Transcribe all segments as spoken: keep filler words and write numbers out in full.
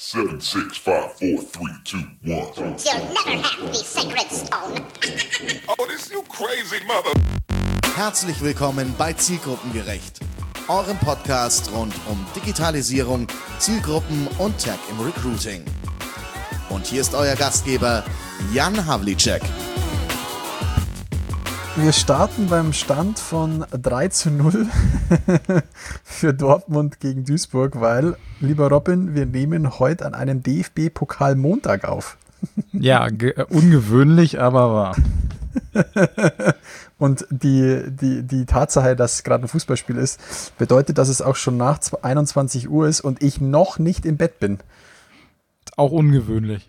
Seven, six, five, four, three, two, one. You'll never have the sacred stone. Oh, this you crazy mother. Herzlich willkommen bei Zielgruppengerecht, eurem Podcast rund um Digitalisierung, Zielgruppen und Tech im Recruiting. Und hier ist euer Gastgeber Jan Havlicek. Wir starten beim Stand von drei zu null für Dortmund gegen Duisburg, weil, lieber Robin, wir nehmen heute an einem D F B-Pokal-Montag auf. Ja, ge- ungewöhnlich, aber wahr. Und die, die, die Tatsache, dass es gerade ein Fußballspiel ist, bedeutet, dass es auch schon nach einundzwanzig Uhr ist und ich noch nicht im Bett bin. Auch ungewöhnlich.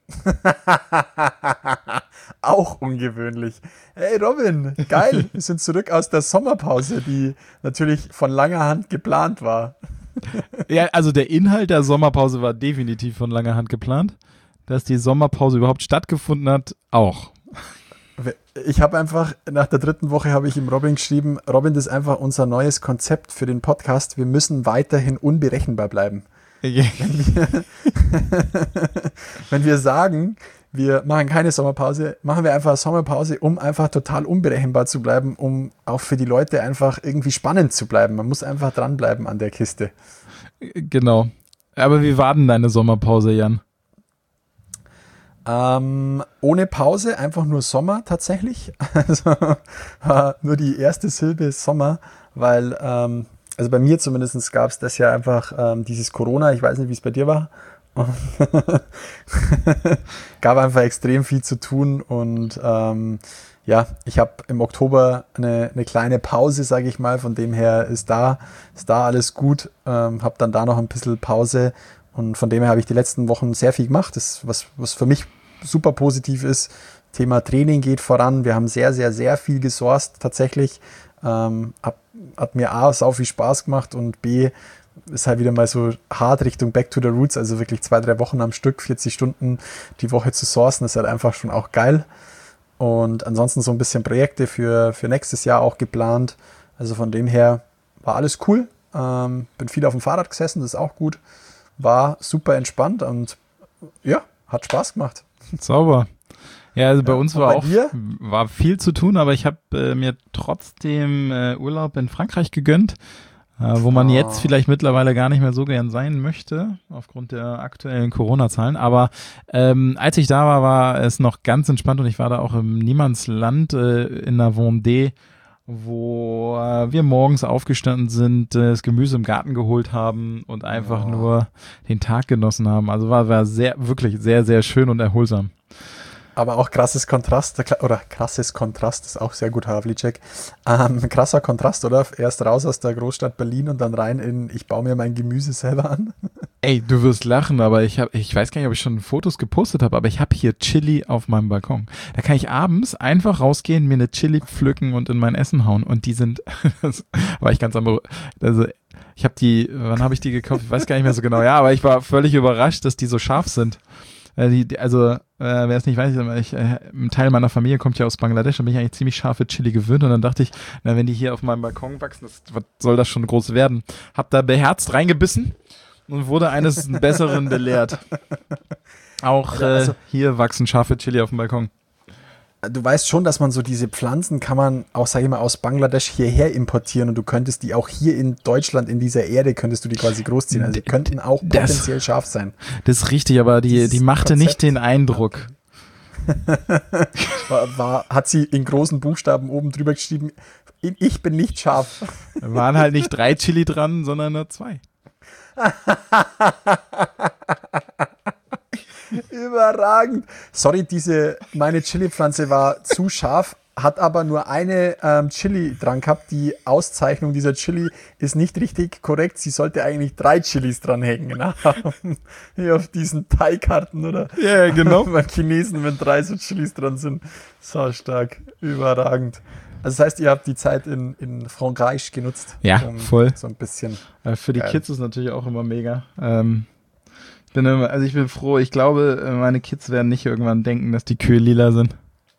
Auch ungewöhnlich. Hey Robin, geil, wir sind zurück aus der Sommerpause, die natürlich von langer Hand geplant war. Ja, also der Inhalt der Sommerpause war definitiv von langer Hand geplant. Dass die Sommerpause überhaupt stattgefunden hat, auch. Ich habe einfach, nach der dritten Woche habe ich ihm Robin geschrieben, Robin, das ist einfach unser neues Konzept für den Podcast, wir müssen weiterhin unberechenbar bleiben. Ja. Wenn wir, wenn wir sagen, wir machen keine Sommerpause, machen wir einfach eine Sommerpause, um einfach total unberechenbar zu bleiben, um auch für die Leute einfach irgendwie spannend zu bleiben. Man muss einfach dranbleiben an der Kiste. Genau. Aber wie war denn deine Sommerpause, Jan? Ähm, ohne Pause, einfach nur Sommer tatsächlich. Also war nur die erste Silbe Sommer, weil, ähm, also bei mir zumindest gab es das ja einfach, ähm, dieses Corona, ich weiß nicht, wie es bei dir war. Gab einfach extrem viel zu tun und ähm, ja, ich habe im Oktober eine, eine kleine Pause, sage ich mal, von dem her ist da, ist da alles gut, ähm, habe dann da noch ein bisschen Pause und von dem her habe ich die letzten Wochen sehr viel gemacht, das, was, was für mich super positiv ist. Thema Training geht voran, wir haben sehr, sehr, sehr viel gesourced tatsächlich, ähm, hab, hat mir A, sau viel Spaß gemacht und B, ist halt wieder mal so hart Richtung Back to the Roots, also wirklich zwei, drei Wochen am Stück, vierzig Stunden die Woche zu sourcen, ist halt einfach schon auch geil. Und ansonsten so ein bisschen Projekte für, für nächstes Jahr auch geplant. Also von dem her war alles cool. Ähm, bin viel auf dem Fahrrad gesessen, das ist auch gut. War super entspannt und ja, hat Spaß gemacht. Sauber. Ja, also bei Ja, uns und war bei auch dir? war viel zu tun, aber ich habe äh, mir trotzdem äh, Urlaub in Frankreich gegönnt. Äh, wo man Oh. jetzt vielleicht mittlerweile gar nicht mehr so gern sein möchte, aufgrund der aktuellen Corona-Zahlen. Aber ähm, als ich da war, war es noch ganz entspannt und ich war da auch im Niemandsland äh, in der Vendée, wo äh, wir morgens aufgestanden sind, äh, das Gemüse im Garten geholt haben und einfach Oh. nur den Tag genossen haben. Also war, war sehr, wirklich sehr, sehr schön und erholsam. Aber auch krasses Kontrast, oder krasses Kontrast, ist auch sehr gut, Havlicek. Ähm, krasser Kontrast, oder? Erst raus aus der Großstadt Berlin und dann rein in, ich baue mir mein Gemüse selber an. Ey, du wirst lachen, aber ich habe, ich weiß gar nicht, ob ich schon Fotos gepostet habe, aber ich habe hier Chili auf meinem Balkon. Da kann ich abends einfach rausgehen, mir eine Chili pflücken und in mein Essen hauen und die sind, das war ich ganz am, also ich habe die, wann habe ich die gekauft? Ich weiß gar nicht mehr so genau. Ja, aber ich war völlig überrascht, dass die so scharf sind. Die, die, also, äh, wer es nicht weiß, ich, äh, ein Teil meiner Familie kommt ja aus Bangladesch, da bin ich eigentlich ziemlich scharfe Chili gewöhnt und dann dachte ich, na, wenn die hier auf meinem Balkon wachsen, das, was soll das schon groß werden? Hab da beherzt reingebissen und wurde eines Besseren belehrt. Auch äh, Also- hier wachsen scharfe Chili auf dem Balkon. Du weißt schon, dass man so diese Pflanzen kann man auch, sag ich mal, aus Bangladesch hierher importieren und du könntest die auch hier in Deutschland, in dieser Erde, könntest du die quasi großziehen. Also die könnten auch Das- potenziell scharf sein. Das ist richtig, aber die, Dieses die machte Konzept. nicht den Eindruck. War, war, hat sie in großen Buchstaben oben drüber geschrieben, ich bin nicht scharf. Da waren halt nicht drei Chili dran, sondern nur zwei. Überragend. Sorry, diese, meine Chili-Pflanze war zu scharf, hat aber nur eine ähm, Chili dran gehabt. Die Auszeichnung dieser Chili ist nicht richtig korrekt. Sie sollte eigentlich drei Chilis dranhängen. Ne? Hier auf diesen Thai-Karten, oder? Ja, genau. Bei Chinesen, wenn drei so Chilis dran sind. So stark. Überragend. Also das heißt, ihr habt die Zeit in, in Frankreich genutzt. Ja, um voll. So ein bisschen. Äh, Für die Geil. Kids ist natürlich auch immer mega. Ähm, ich bin immer, also ich bin froh, ich glaube, äh, meine Kids werden nicht irgendwann denken, dass die Kühe lila sind.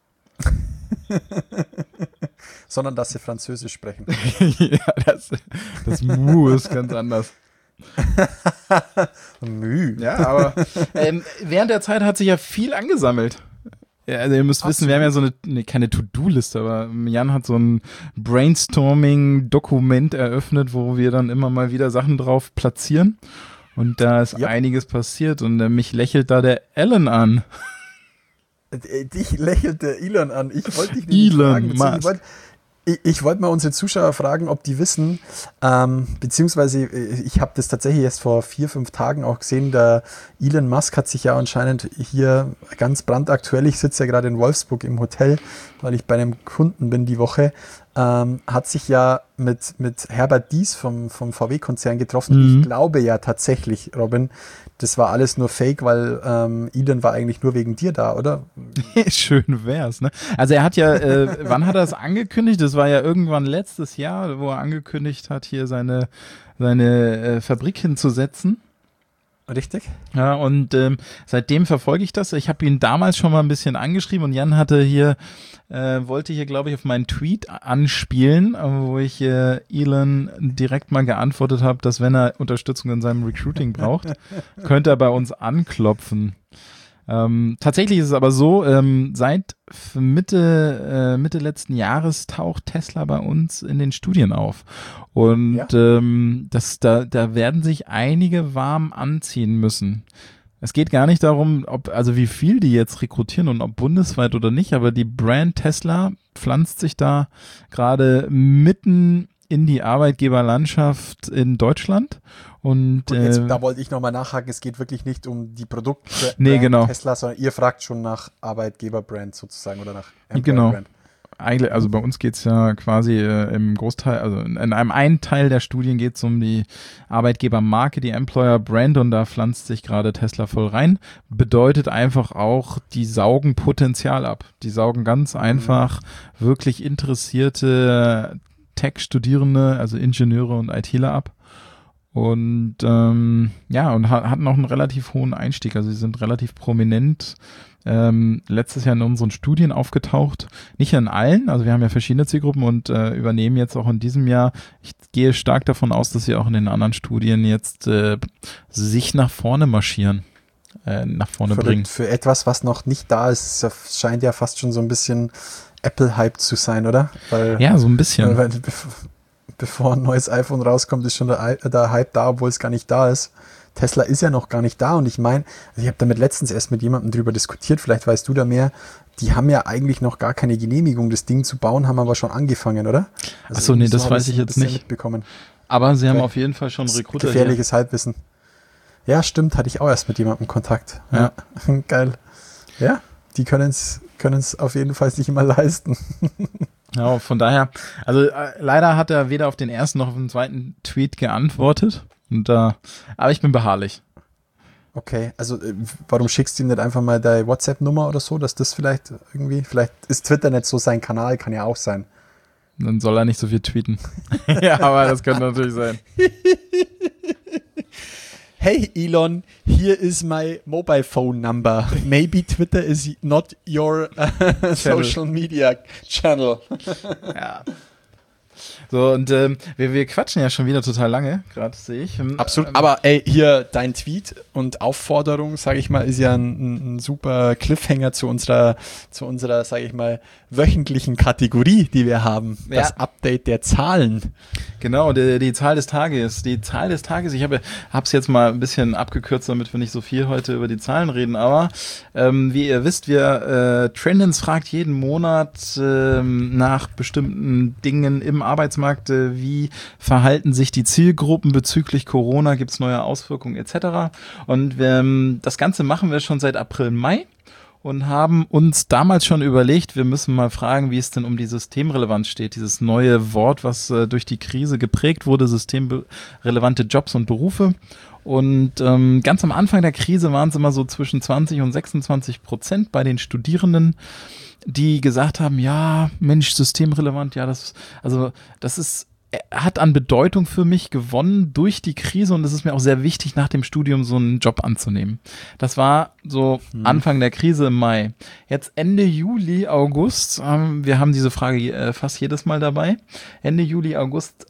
Sondern, dass sie Französisch sprechen. Ja, das, das Mu ist ganz anders. Müh. Ja, aber ähm, während der Zeit hat sich ja viel angesammelt. Ja, also ihr müsst Absolut. wissen, wir haben ja so eine, ne, keine To-Do-Liste, aber Jan hat so ein Brainstorming-Dokument eröffnet, wo wir dann immer mal wieder Sachen drauf platzieren. Und da ist ja. einiges passiert und äh, mich lächelt da der Alan an. Dich lächelt der Elon an. Ich wollte dich nicht Elon fragen. Ich wollte ich, ich wollt mal unsere Zuschauer fragen, ob die wissen, ähm, beziehungsweise ich habe das tatsächlich erst vor vier, fünf Tagen auch gesehen, der Elon Musk hat sich ja anscheinend hier ganz brandaktuell, ich sitze ja gerade in Wolfsburg im Hotel, weil ich bei einem Kunden bin die Woche, ähm, hat sich ja mit, mit Herbert Diess vom, vom V W-Konzern getroffen. Mhm. Ich glaube ja tatsächlich, Robin, das war alles nur Fake, weil ähm, Elon war eigentlich nur wegen dir da, oder? Schön wär's, ne? Also er hat ja, äh, wann hat er es angekündigt? Das war ja irgendwann letztes Jahr, wo er angekündigt hat, hier seine, seine äh, Fabrik hinzusetzen. Richtig. Ja, und ähm, seitdem verfolge ich das. Ich habe ihn damals schon mal ein bisschen angeschrieben und Jan hatte hier, äh, wollte hier, glaube ich, auf meinen Tweet anspielen, wo ich äh, Elon direkt mal geantwortet habe, dass wenn er Unterstützung in seinem Recruiting braucht, könnte er bei uns anklopfen. Ähm, tatsächlich ist es aber so, ähm, seit Mitte, äh, Mitte letzten Jahres taucht Tesla bei uns in den Studien auf. Und ja. ähm, das, da, da werden sich einige warm anziehen müssen. Es geht gar nicht darum, ob, also wie viel die jetzt rekrutieren und ob bundesweit oder nicht, aber die Brand Tesla pflanzt sich da gerade mitten in die Arbeitgeberlandschaft in Deutschland. Und, und jetzt, äh, da wollte ich nochmal nachhaken, es geht wirklich nicht um die Produkte nee, genau. Tesla, sondern ihr fragt schon nach Arbeitgeberbrand sozusagen oder nach Genau. Brand. Eigentlich, also bei uns geht's ja quasi äh, im Großteil, also in, in einem einen Teil der Studien geht's um die Arbeitgebermarke, die Employer Brand, und da pflanzt sich gerade Tesla voll rein. Bedeutet einfach auch, die saugen Potenzial ab. Die saugen ganz einfach mhm. wirklich interessierte Tech-Studierende, also Ingenieure und ITler ab. Und ähm, ja, und ha- hatten auch einen relativ hohen Einstieg. Also sie sind relativ prominent ähm, letztes Jahr in unseren Studien aufgetaucht. Nicht in allen, also wir haben ja verschiedene Zielgruppen und äh, übernehmen jetzt auch in diesem Jahr. Ich gehe stark davon aus, dass sie auch in den anderen Studien jetzt äh, sich nach vorne marschieren, äh, nach vorne Verrückt. bringen. Für etwas, was noch nicht da ist, das scheint ja fast schon so ein bisschen Apple-Hype zu sein, oder? Weil, ja, so ein bisschen. Weil, bevor ein neues iPhone rauskommt, ist schon der, der Hype da, obwohl es gar nicht da ist. Tesla ist ja noch gar nicht da und ich meine, also ich habe damit letztens erst mit jemandem drüber diskutiert, vielleicht weißt du da mehr, die haben ja eigentlich noch gar keine Genehmigung, das Ding zu bauen, haben aber schon angefangen, oder? Also Achso, nee, so das weiß ich jetzt nicht. Mitbekommen. Aber sie haben okay. auf jeden Fall schon Recruiter. Gefährliches hier. Halbwissen. Ja, stimmt, hatte ich auch erst mit jemandem Kontakt. Ja. ja. Geil. Ja, die können es können es auf jeden Fall sich immer leisten. Ja, von daher, also äh, leider hat er weder auf den ersten noch auf den zweiten Tweet geantwortet. Und, äh, aber ich bin beharrlich. Okay, also äh, warum schickst du ihm nicht einfach mal deine WhatsApp-Nummer oder so, dass das vielleicht irgendwie, vielleicht ist Twitter nicht so sein Kanal, kann ja auch sein. Dann soll er nicht so viel tweeten. Ja, aber das könnte natürlich sein. Hey Elon, here is my mobile phone number. Maybe Twitter is not your uh, social media channel. Ja. So, und ähm, wir, wir quatschen ja schon wieder total lange, gerade sehe ich. Absolut, aber ey, hier dein Tweet und Aufforderung, sage ich mal, ist ja ein, ein super Cliffhanger zu unserer, zu unserer, sage ich mal, wöchentlichen Kategorie, die wir haben. Ja. Das Update der Zahlen. Genau, die, die Zahl des Tages. Die Zahl des Tages, ich habe es jetzt mal ein bisschen abgekürzt, damit wir nicht so viel heute über die Zahlen reden, aber ähm, wie ihr wisst, wir äh, Trendens fragt jeden Monat ähm, nach bestimmten Dingen im Arbeitsmarkt, äh, wie verhalten sich die Zielgruppen bezüglich Corona, gibt es neue Auswirkungen et cetera. Und ähm, das Ganze machen wir schon seit April, Mai. Und haben uns damals schon überlegt, wir müssen mal fragen, wie es denn um die Systemrelevanz steht. Dieses neue Wort, was äh, durch die Krise geprägt wurde, systemrelevante Jobs und Berufe. Und ähm, ganz am Anfang der Krise waren es immer so zwischen zwanzig und sechsundzwanzig Prozent bei den Studierenden, die gesagt haben, ja, Mensch, systemrelevant, ja, das, also das ist hat an Bedeutung für mich gewonnen durch die Krise und es ist mir auch sehr wichtig, nach dem Studium so einen Job anzunehmen. Das war so hm. Anfang der Krise im Mai. Jetzt Ende Juli, August, ähm, wir haben diese Frage äh, fast jedes Mal dabei. Ende Juli, August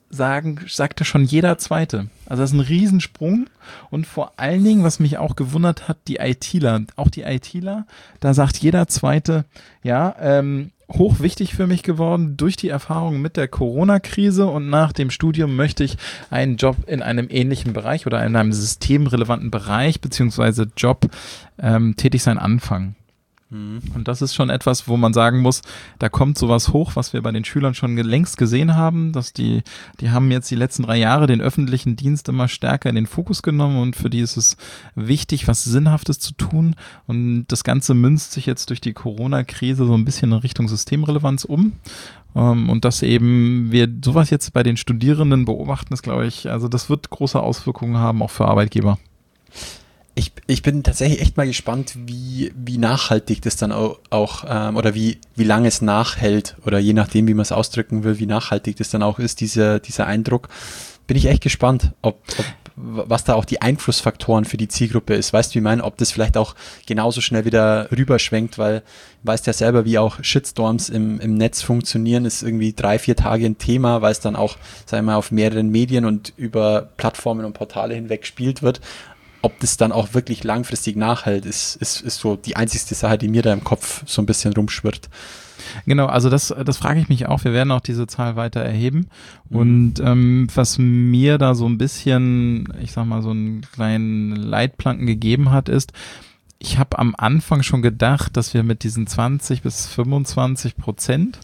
sagen, sagte schon jeder Zweite. Also das ist ein Riesensprung und vor allen Dingen, was mich auch gewundert hat, die ITler, auch die ITler, da sagt jeder Zweite, ja, ähm, hochwichtig für mich geworden durch die Erfahrung mit der Corona-Krise und nach dem Studium möchte ich einen Job in einem ähnlichen Bereich oder in einem systemrelevanten Bereich beziehungsweise Job ähm, tätig sein anfangen. Und das ist schon etwas, wo man sagen muss, da kommt sowas hoch, was wir bei den Schülern schon längst gesehen haben, dass die, die haben jetzt die letzten drei Jahre den öffentlichen Dienst immer stärker in den Fokus genommen und für die ist es wichtig, was Sinnhaftes zu tun und das Ganze münzt sich jetzt durch die Corona-Krise so ein bisschen in Richtung Systemrelevanz um. Und dass eben wir sowas jetzt bei den Studierenden beobachten, ist, glaube ich, also das wird große Auswirkungen haben, auch für Arbeitgeber. Ich, ich bin tatsächlich echt mal gespannt, wie, wie nachhaltig das dann auch, auch ähm, oder wie, wie lange es nachhält oder je nachdem, wie man es ausdrücken will, wie nachhaltig das dann auch ist, dieser, dieser Eindruck. Bin ich echt gespannt, ob, ob was da auch die Einflussfaktoren für die Zielgruppe ist. Weißt du, wie ich meine, ob das vielleicht auch genauso schnell wieder rüberschwenkt, weil du weißt ja selber, wie auch Shitstorms im, im Netz funktionieren, ist irgendwie drei, vier Tage ein Thema, weil es dann auch, sagen wir mal, auf mehreren Medien und über Plattformen und Portale hinweg gespielt wird. Ob das dann auch wirklich langfristig nachhält, ist, ist, ist so die einzigste Sache, die mir da im Kopf so ein bisschen rumschwirrt. Genau, also das, das frage ich mich auch. Wir werden auch diese Zahl weiter erheben. Mhm. Und ähm, was mir da so ein bisschen, ich sag mal, so einen kleinen Leitplanken gegeben hat, ist, ich habe am Anfang schon gedacht, dass wir mit diesen zwanzig bis fünfundzwanzig Prozent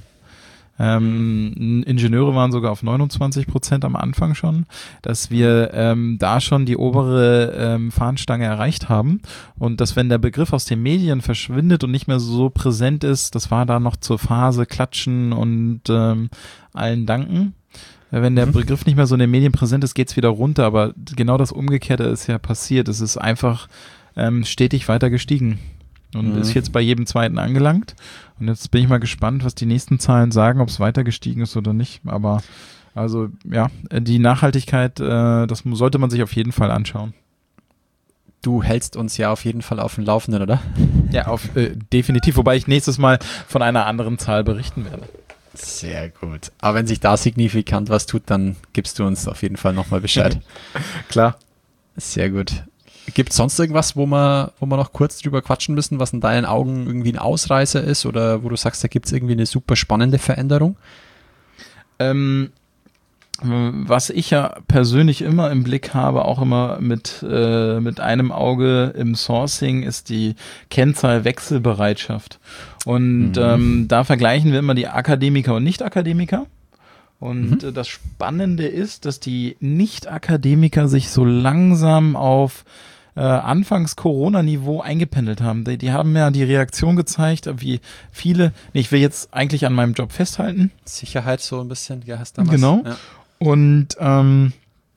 Ähm, Ingenieure waren sogar auf neunundzwanzig Prozent am Anfang schon, dass wir ähm, da schon die obere ähm, Fahnenstange erreicht haben und dass, wenn der Begriff aus den Medien verschwindet und nicht mehr so präsent ist, das war da noch zur Phase Klatschen und ähm, allen danken. Wenn der Begriff nicht mehr so in den Medien präsent ist, geht's wieder runter, aber genau das Umgekehrte ist ja passiert. Es ist einfach ähm, stetig weiter gestiegen. Und mhm. ist jetzt bei jedem Zweiten angelangt. Und jetzt bin ich mal gespannt, was die nächsten Zahlen sagen, ob es weiter gestiegen ist oder nicht. Aber also ja, die Nachhaltigkeit, äh, das sollte man sich auf jeden Fall anschauen. Du hältst uns ja auf jeden Fall auf dem Laufenden, oder? Ja, auf, äh, definitiv. Wobei ich nächstes Mal von einer anderen Zahl berichten werde. Sehr gut. Aber wenn sich da signifikant was tut, dann gibst du uns auf jeden Fall nochmal Bescheid. Klar. Sehr gut. Gibt es sonst irgendwas, wo wir, wo wir noch kurz drüber quatschen müssen, was in deinen Augen irgendwie ein Ausreißer ist oder wo du sagst, da gibt es irgendwie eine super spannende Veränderung? Ähm, was ich ja persönlich immer im Blick habe, auch immer mit, äh, mit einem Auge im Sourcing, ist die Kennzahl Wechselbereitschaft. Und mhm. ähm, da vergleichen wir immer die Akademiker und Nicht-Akademiker. Und mhm. das Spannende ist, dass die Nicht-Akademiker sich so langsam auf äh, Anfangs-Corona-Niveau eingependelt haben. Die, die haben ja die Reaktion gezeigt, wie viele, nee, ich will jetzt eigentlich an meinem Job festhalten. Sicherheit so ein bisschen, ja, hast damals. Genau. Ja. Und ähm,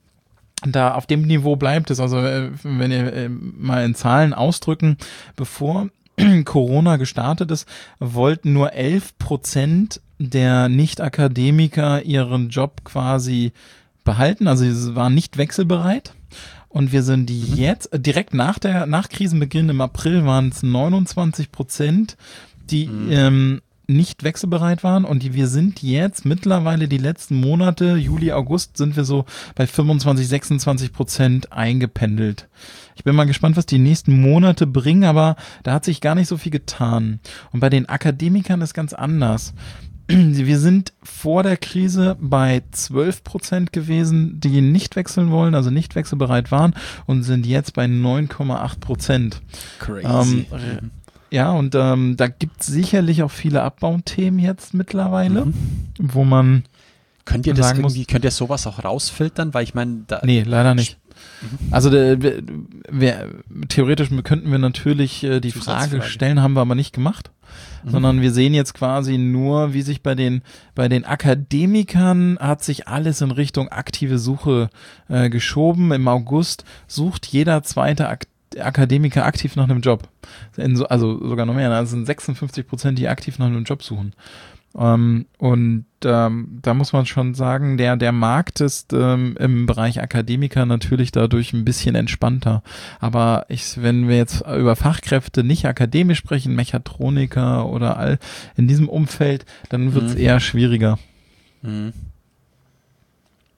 da auf dem Niveau bleibt es. Also äh, wenn ihr äh, mal in Zahlen ausdrücken, bevor Corona gestartet ist, wollten nur elf Prozent der Nicht-Akademiker ihren Job quasi behalten. Also sie waren nicht wechselbereit. Und wir sind die jetzt, direkt nach der, nach Krisenbeginn im April waren es neunundzwanzig Prozent, die mhm. ähm, nicht wechselbereit waren. Und die, wir sind jetzt mittlerweile die letzten Monate, Juli, August, sind wir so bei fünfundzwanzig, sechsundzwanzig Prozent eingependelt. Ich bin mal gespannt, was die nächsten Monate bringen, aber da hat sich gar nicht so viel getan. Und bei den Akademikern ist ganz anders. Wir sind vor der Krise bei zwölf Prozent gewesen, die nicht wechseln wollen, also nicht wechselbereit waren, und sind jetzt bei neun Komma acht Prozent. Crazy. Ähm, ja, und ähm, da gibt es sicherlich auch viele Abbauthemen jetzt mittlerweile, mhm. wo man Könnt ihr das sagen irgendwie, muss, könnt ihr sowas auch rausfiltern? Weil ich meine, da. Nee, leider nicht. Mhm. Also der, wir, wir, theoretisch könnten wir natürlich äh, die Frage stellen, haben wir aber nicht gemacht. Mhm. Sondern wir sehen jetzt quasi nur, wie sich bei den bei den Akademikern hat sich alles in Richtung aktive Suche äh, geschoben. Im August sucht jeder zweite Ak- Akademiker aktiv nach einem Job. In so, also sogar noch mehr, das sind sechsundfünfzig Prozent, die aktiv nach einem Job suchen. Ähm, und ähm, da muss man schon sagen, der der Markt ist ähm, im Bereich Akademiker natürlich dadurch ein bisschen entspannter. Aber ich, wenn wir jetzt über Fachkräfte nicht akademisch sprechen, Mechatroniker oder all in diesem Umfeld, dann wird es mhm. eher schwieriger. Mhm.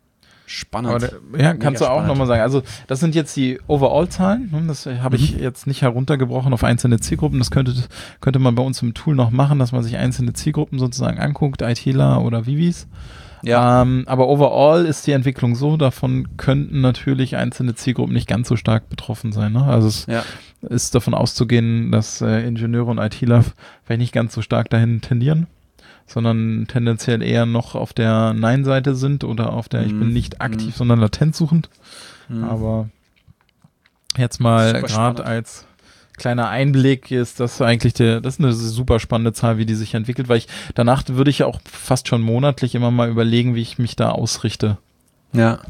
Spannend. Aber, ja, kannst Mega du auch spannend. nochmal sagen. Also das sind jetzt die Overall-Zahlen. ne, Das habe ich Mhm. jetzt nicht heruntergebrochen auf einzelne Zielgruppen. Das könnte, könnte man bei uns im Tool noch machen, dass man sich einzelne Zielgruppen sozusagen anguckt, ITler oder Vivis. Ja. Ähm, aber overall ist die Entwicklung so, davon könnten natürlich einzelne Zielgruppen nicht ganz so stark betroffen sein. Ne? Also es Ja. ist davon auszugehen, dass äh, Ingenieure und ITler vielleicht nicht ganz so stark dahin tendieren, sondern tendenziell eher noch auf der Nein-Seite sind oder auf der ich bin Mhm. nicht aktiv, Mhm. sondern latent suchend. Mhm. Aber jetzt mal Super gerade spannend. als kleiner Einblick ist das eigentlich der, das ist eine super spannende Zahl, wie die sich entwickelt, weil ich danach würde ich auch fast schon monatlich immer mal überlegen, wie ich mich da ausrichte. Ja.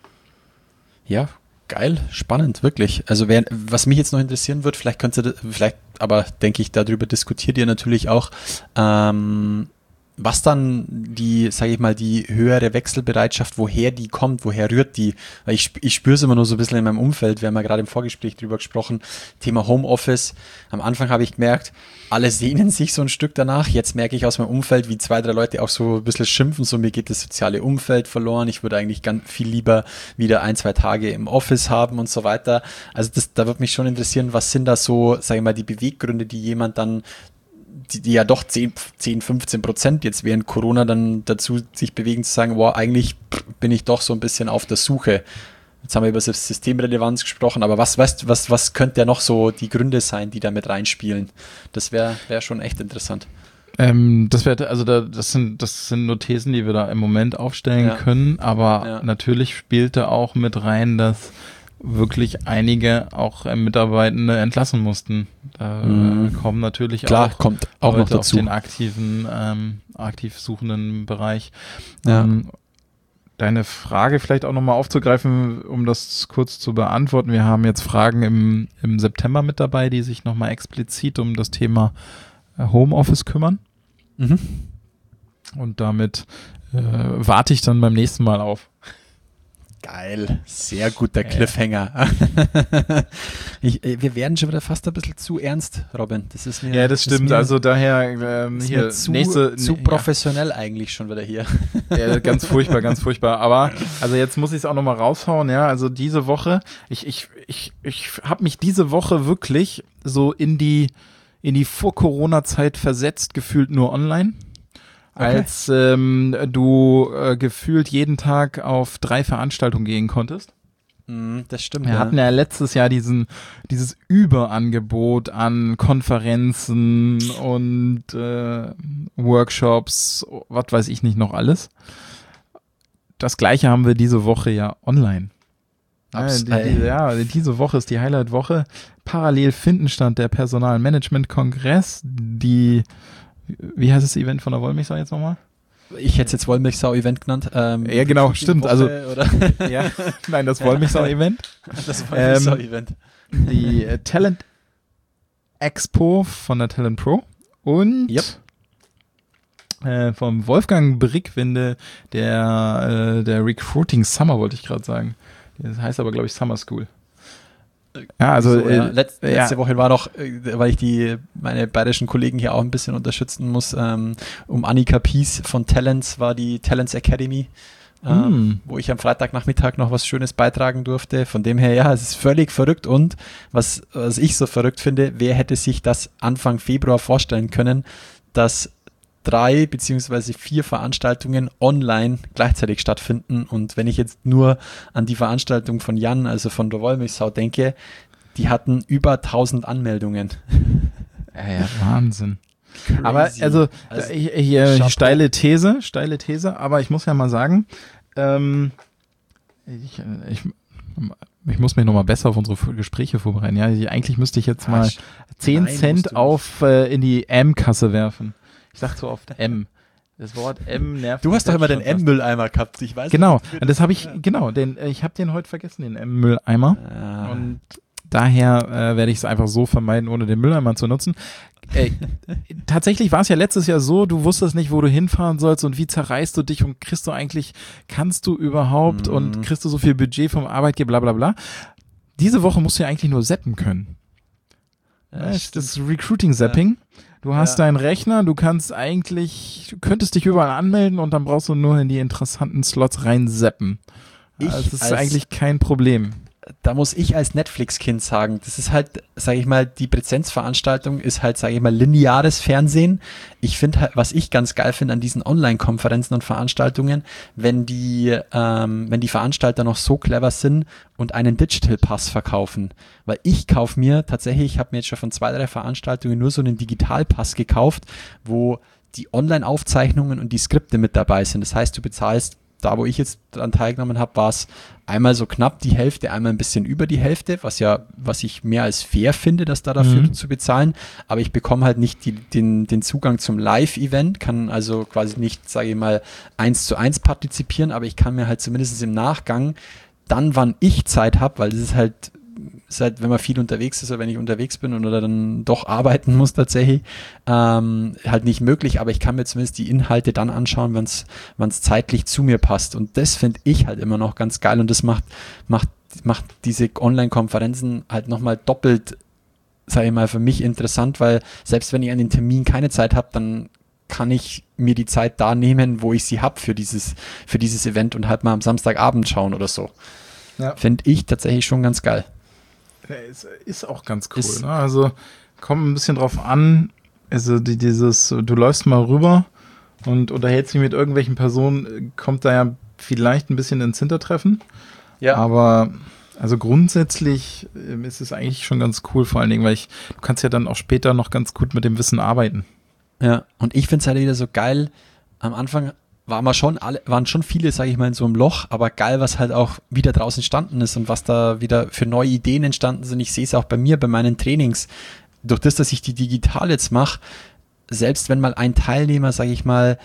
Ja, geil, spannend, wirklich. Also wer, was mich jetzt noch interessieren wird, vielleicht könnt ihr, vielleicht, aber denke ich, darüber diskutiert ihr natürlich auch, ähm, was dann die, sage ich mal, die höhere Wechselbereitschaft, woher die kommt, woher rührt die? Weil ich, ich spüre es immer nur so ein bisschen in meinem Umfeld, wir haben ja gerade im Vorgespräch drüber gesprochen, Thema Homeoffice. Am Anfang habe ich gemerkt, alle sehnen sich so ein Stück danach. Jetzt merke ich aus meinem Umfeld, wie zwei, drei Leute auch so ein bisschen schimpfen, so mir geht das soziale Umfeld verloren. Ich würde eigentlich ganz viel lieber wieder ein, zwei Tage im Office haben und so weiter. Also das, da würde mich schon interessieren, was sind da so, sage ich mal, die Beweggründe, die jemand dann Die, die ja doch zehn, fünfzehn Prozent jetzt während Corona dann dazu sich bewegen zu sagen, wow, eigentlich bin ich doch so ein bisschen auf der Suche. Jetzt haben wir über Systemrelevanz gesprochen, aber was, weißt, was, was könnte ja noch so die Gründe sein, die da mit reinspielen? Das wäre wär schon echt interessant. Ähm, das wäre, also da, das sind, das sind nur Thesen, die wir da im Moment aufstellen Ja. können, aber Ja. natürlich spielt da auch mit rein, dass wirklich einige auch äh, Mitarbeitende entlassen mussten. Da Mhm. äh, kommen natürlich Klar, auch kommt auch noch Leute dazu. auf den aktiven, ähm, aktiv suchenden Bereich. Ja. Ähm, deine Frage vielleicht auch nochmal aufzugreifen, um das kurz zu beantworten. Wir haben jetzt Fragen im, im September mit dabei, die sich nochmal explizit um das Thema äh, Homeoffice kümmern. Mhm. Und damit äh, warte ich dann beim nächsten Mal auf. Geil, sehr guter Ja. Cliffhanger. ich, äh, wir werden schon wieder fast ein bisschen zu ernst, Robin. Das ist mir, Ja, das stimmt. Ist mir, Also daher ähm, ist hier mir zu, nächste zu ja. professionell eigentlich schon wieder hier. Ja, ganz furchtbar, ganz furchtbar. Aber also jetzt muss ich es auch nochmal raushauen, ja. Also diese Woche, ich, ich, ich, ich habe mich diese Woche wirklich so in die, in die Vor-Corona-Zeit versetzt, gefühlt nur online. Okay. Als ähm, du äh, gefühlt jeden Tag auf drei Veranstaltungen gehen konntest. Mm, das stimmt. Wir hatten ja letztes Jahr diesen, dieses Überangebot an Konferenzen und äh, Workshops, was weiß ich nicht noch alles. Das Gleiche haben wir diese Woche ja online. Ja, Abs- die, die, ey. ja, diese Woche ist die Highlight-Woche. Parallel finden stand der Personalmanagement-Kongress, die, wie heißt das Event von der Wollmilchsau jetzt nochmal? Ich hätte es jetzt Wollmilchsau-Event genannt. Ähm, Ja, genau, stimmt, Woche Oder Ja, nein, das Wollmilchsau-Event. das Wollmilchsau-Event. Die äh, Talent Expo von der Talent Pro und Yep. äh, vom Wolfgang Brickwinde der, äh, der Recruiting Summer, wollte ich gerade sagen. Das heißt aber, glaube ich, Summer School. Ja, also so, ja. äh, Letz, ja. letzte Woche war noch, äh, weil ich die meine bayerischen Kollegen hier auch ein bisschen unterstützen muss, ähm, um Annika Pies von Talents war die Talents Academy, ähm, Mm. wo ich am Freitagnachmittag noch was Schönes beitragen durfte. Von dem her, ja, es ist völlig verrückt und was, was ich so verrückt finde, wer hätte sich das Anfang Februar vorstellen können, dass drei beziehungsweise vier Veranstaltungen online gleichzeitig stattfinden. Und wenn ich jetzt nur an die Veranstaltung von Jan, also von der Wollmilchsau denke, die hatten über tausend Anmeldungen. Ja, ja, Wahnsinn. Aber Crazy. also, Also, hier, hier Chapeau. steile These, steile These, aber ich muss ja mal sagen, ähm, ich, ich, ich muss mich nochmal besser auf unsere Gespräche vorbereiten. Ja, ich, eigentlich müsste ich jetzt mal zehn nein, musst Cent du nicht. auf äh, in die M-Kasse werfen. Ich sag so oft M. Das Wort M nervt. Du hast doch mich immer den schon fast. M-Mülleimer gehabt, ich weiß Genau, nicht. und das habe ich, genau, den, äh, ich habe den heute vergessen, den M-Mülleimer. Ah. Und daher äh, werde ich es einfach so vermeiden, ohne den Mülleimer zu nutzen. Äh, tatsächlich war es ja letztes Jahr so, du wusstest nicht, wo du hinfahren sollst und wie zerreißt du dich und kriegst du eigentlich, kannst du überhaupt Mhm. und kriegst du so viel Budget vom Arbeitgeber, bla bla bla. Diese Woche musst du ja eigentlich nur zappen können. Ja, Ja, stimmt. das Recruiting-Zapping. Du hast Ja. deinen Rechner, du kannst eigentlich, du könntest dich überall anmelden und dann brauchst du nur in die interessanten Slots rein zappen. ich also das ist als, eigentlich kein Problem. Da muss ich als Netflix-Kind sagen, das ist halt, sage ich mal, die Präsenzveranstaltung ist halt, sage ich mal, lineares Fernsehen. Ich finde halt, was ich ganz geil finde an diesen Online-Konferenzen und Veranstaltungen, wenn die, ähm, wenn die Veranstalter noch so clever sind und einen Digital-Pass verkaufen. Weil ich kaufe mir tatsächlich, ich habe mir jetzt schon von zwei, drei Veranstaltungen nur so einen Digital-Pass gekauft, wo die Online-Aufzeichnungen und die Skripte mit dabei sind. Das heißt, du bezahlst, da wo ich jetzt daran teilgenommen habe, war es einmal so knapp die Hälfte, einmal ein bisschen über die Hälfte, was ja, was ich mehr als fair finde, das da dafür Mhm. zu bezahlen. Aber ich bekomme halt nicht die, den, den Zugang zum Live-Event, kann also quasi nicht, sage ich mal, eins zu eins partizipieren, aber ich kann mir halt zumindest im Nachgang dann, wann ich Zeit habe, weil das ist halt, ist halt, wenn man viel unterwegs ist oder wenn ich unterwegs bin oder dann doch arbeiten muss tatsächlich, ähm, halt nicht möglich, aber ich kann mir zumindest die Inhalte dann anschauen, wenn es zeitlich zu mir passt. Und das finde ich halt immer noch ganz geil und das macht, macht, macht diese Online-Konferenzen halt nochmal doppelt, sage ich mal, für mich interessant, weil selbst wenn ich an den Termin keine Zeit habe, dann kann ich mir die Zeit da nehmen, wo ich sie habe für dieses, für dieses Event und halt mal am Samstagabend schauen oder so. Ja. Finde ich tatsächlich schon ganz geil. Ja, ist, ist auch ganz cool. Ist- Ne? Also kommt ein bisschen drauf an, also die, dieses, du läufst mal rüber und unterhältst dich mit irgendwelchen Personen, kommt da ja vielleicht ein bisschen ins Hintertreffen. Ja. Aber also grundsätzlich ähm, ist es eigentlich schon ganz cool, vor allen Dingen, weil ich, du kannst ja dann auch später noch ganz gut mit dem Wissen arbeiten. Ja, und ich finde es halt wieder so geil. Am Anfang waren wir schon alle, waren schon viele, sage ich mal, in so einem Loch, aber geil, was halt auch wieder draußen entstanden ist und was da wieder für neue Ideen entstanden sind. Ich sehe es auch bei mir, bei meinen Trainings. Durch das, dass ich die digital jetzt mache, selbst wenn mal ein Teilnehmer, sage ich mal,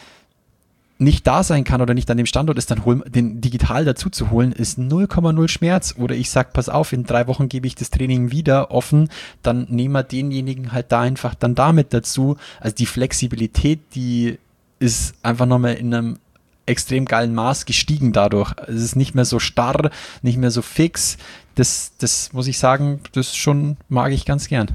nicht da sein kann oder nicht an dem Standort ist, dann hol, den digital dazu zu holen, ist null Komma null Schmerz. Oder ich sag, pass auf, in drei Wochen gebe ich das Training wieder offen, dann nehmen wir denjenigen halt da einfach dann damit dazu. Also die Flexibilität, die ist einfach nochmal in einem extrem geilen Maß gestiegen dadurch. Es ist nicht mehr so starr, nicht mehr so fix. Das, das muss ich sagen, das schon mag ich ganz gern.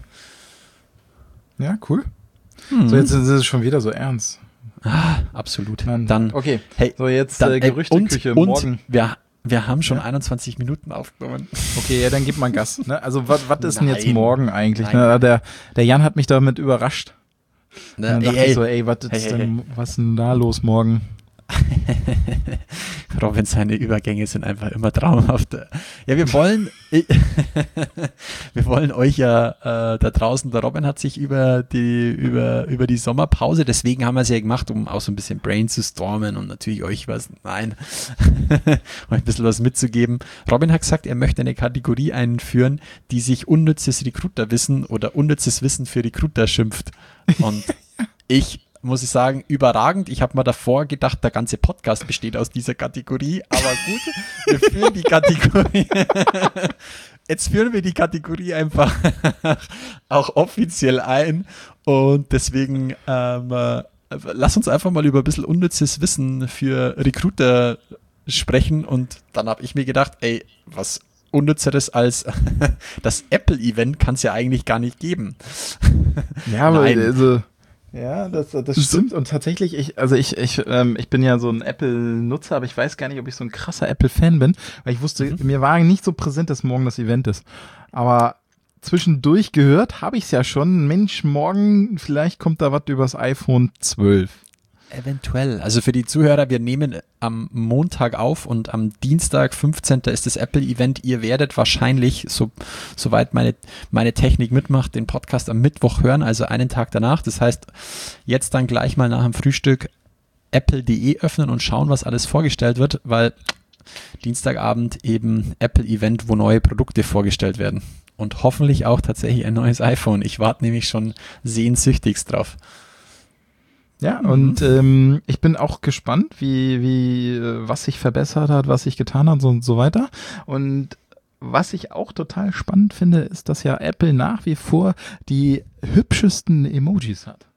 Ja, cool. Mhm. So, jetzt ist es schon wieder so ernst. Absolut. Nein. Dann, Okay, hey, so jetzt dann, äh, ey, Gerüchteküche und, morgen. Und wir, wir haben schon Ja. einundzwanzig Minuten aufgenommen. Okay, ja, dann gib mal Gas. Ne? Also was ist denn jetzt Nein. morgen eigentlich? Nein. Ne? Der, der Jan hat mich damit überrascht. Und dann Ey, dachte ey. ich so, ey, was ist, Hey, hey, denn, was ist denn da los morgen? Robin, seine Übergänge sind einfach immer traumhaft. Ja, wir wollen, wir wollen euch ja äh, da draußen, der Robin hat sich über die, über, über die Sommerpause, deswegen haben wir es ja gemacht, um auch so ein bisschen Brain zu stormen und natürlich euch was, nein, euch ein bisschen was mitzugeben. Robin hat gesagt, er möchte eine Kategorie einführen, die sich unnützes Recruiterwissen oder unnützes Wissen für Recruiter schimpft. Und ich muss ich sagen, überragend. Ich habe mir davor gedacht, der ganze Podcast besteht aus dieser Kategorie, aber gut, wir führen die Kategorie. Jetzt führen wir die Kategorie einfach auch offiziell ein und deswegen ähm, äh, lass uns einfach mal über ein bisschen unnützes Wissen für Recruiter sprechen und dann habe ich mir gedacht, ey, was Unnützeres als das Apple-Event kann es ja eigentlich gar nicht geben. Ja, aber Nein. also ja, das, das stimmt. Und tatsächlich, ich, also ich, ich, ähm, ich bin ja so ein Apple-Nutzer, aber ich weiß gar nicht, ob ich so ein krasser Apple-Fan bin, weil ich wusste, Mhm. mir war nicht so präsent, dass morgen das Event ist. Aber zwischendurch gehört habe ich es ja schon. Mensch, morgen, vielleicht kommt da was übers iPhone zwölf. Eventuell. Also für die Zuhörer, wir nehmen am Montag auf und am Dienstag, fünfzehnten ist das Apple-Event. Ihr werdet wahrscheinlich, so, soweit meine, meine Technik mitmacht, den Podcast am Mittwoch hören, also einen Tag danach. Das heißt, jetzt dann gleich mal nach dem Frühstück apple punkt de öffnen und schauen, was alles vorgestellt wird, weil Dienstagabend eben Apple-Event, wo neue Produkte vorgestellt werden. Und hoffentlich auch tatsächlich ein neues iPhone. Ich warte nämlich schon sehnsüchtigst drauf. Ja, Mhm. und ähm, ich bin auch gespannt, wie, wie, äh, was sich verbessert hat, was sich getan hat und so weiter. Und was ich auch total spannend finde, ist, dass ja Apple nach wie vor die hübschesten Emojis hat.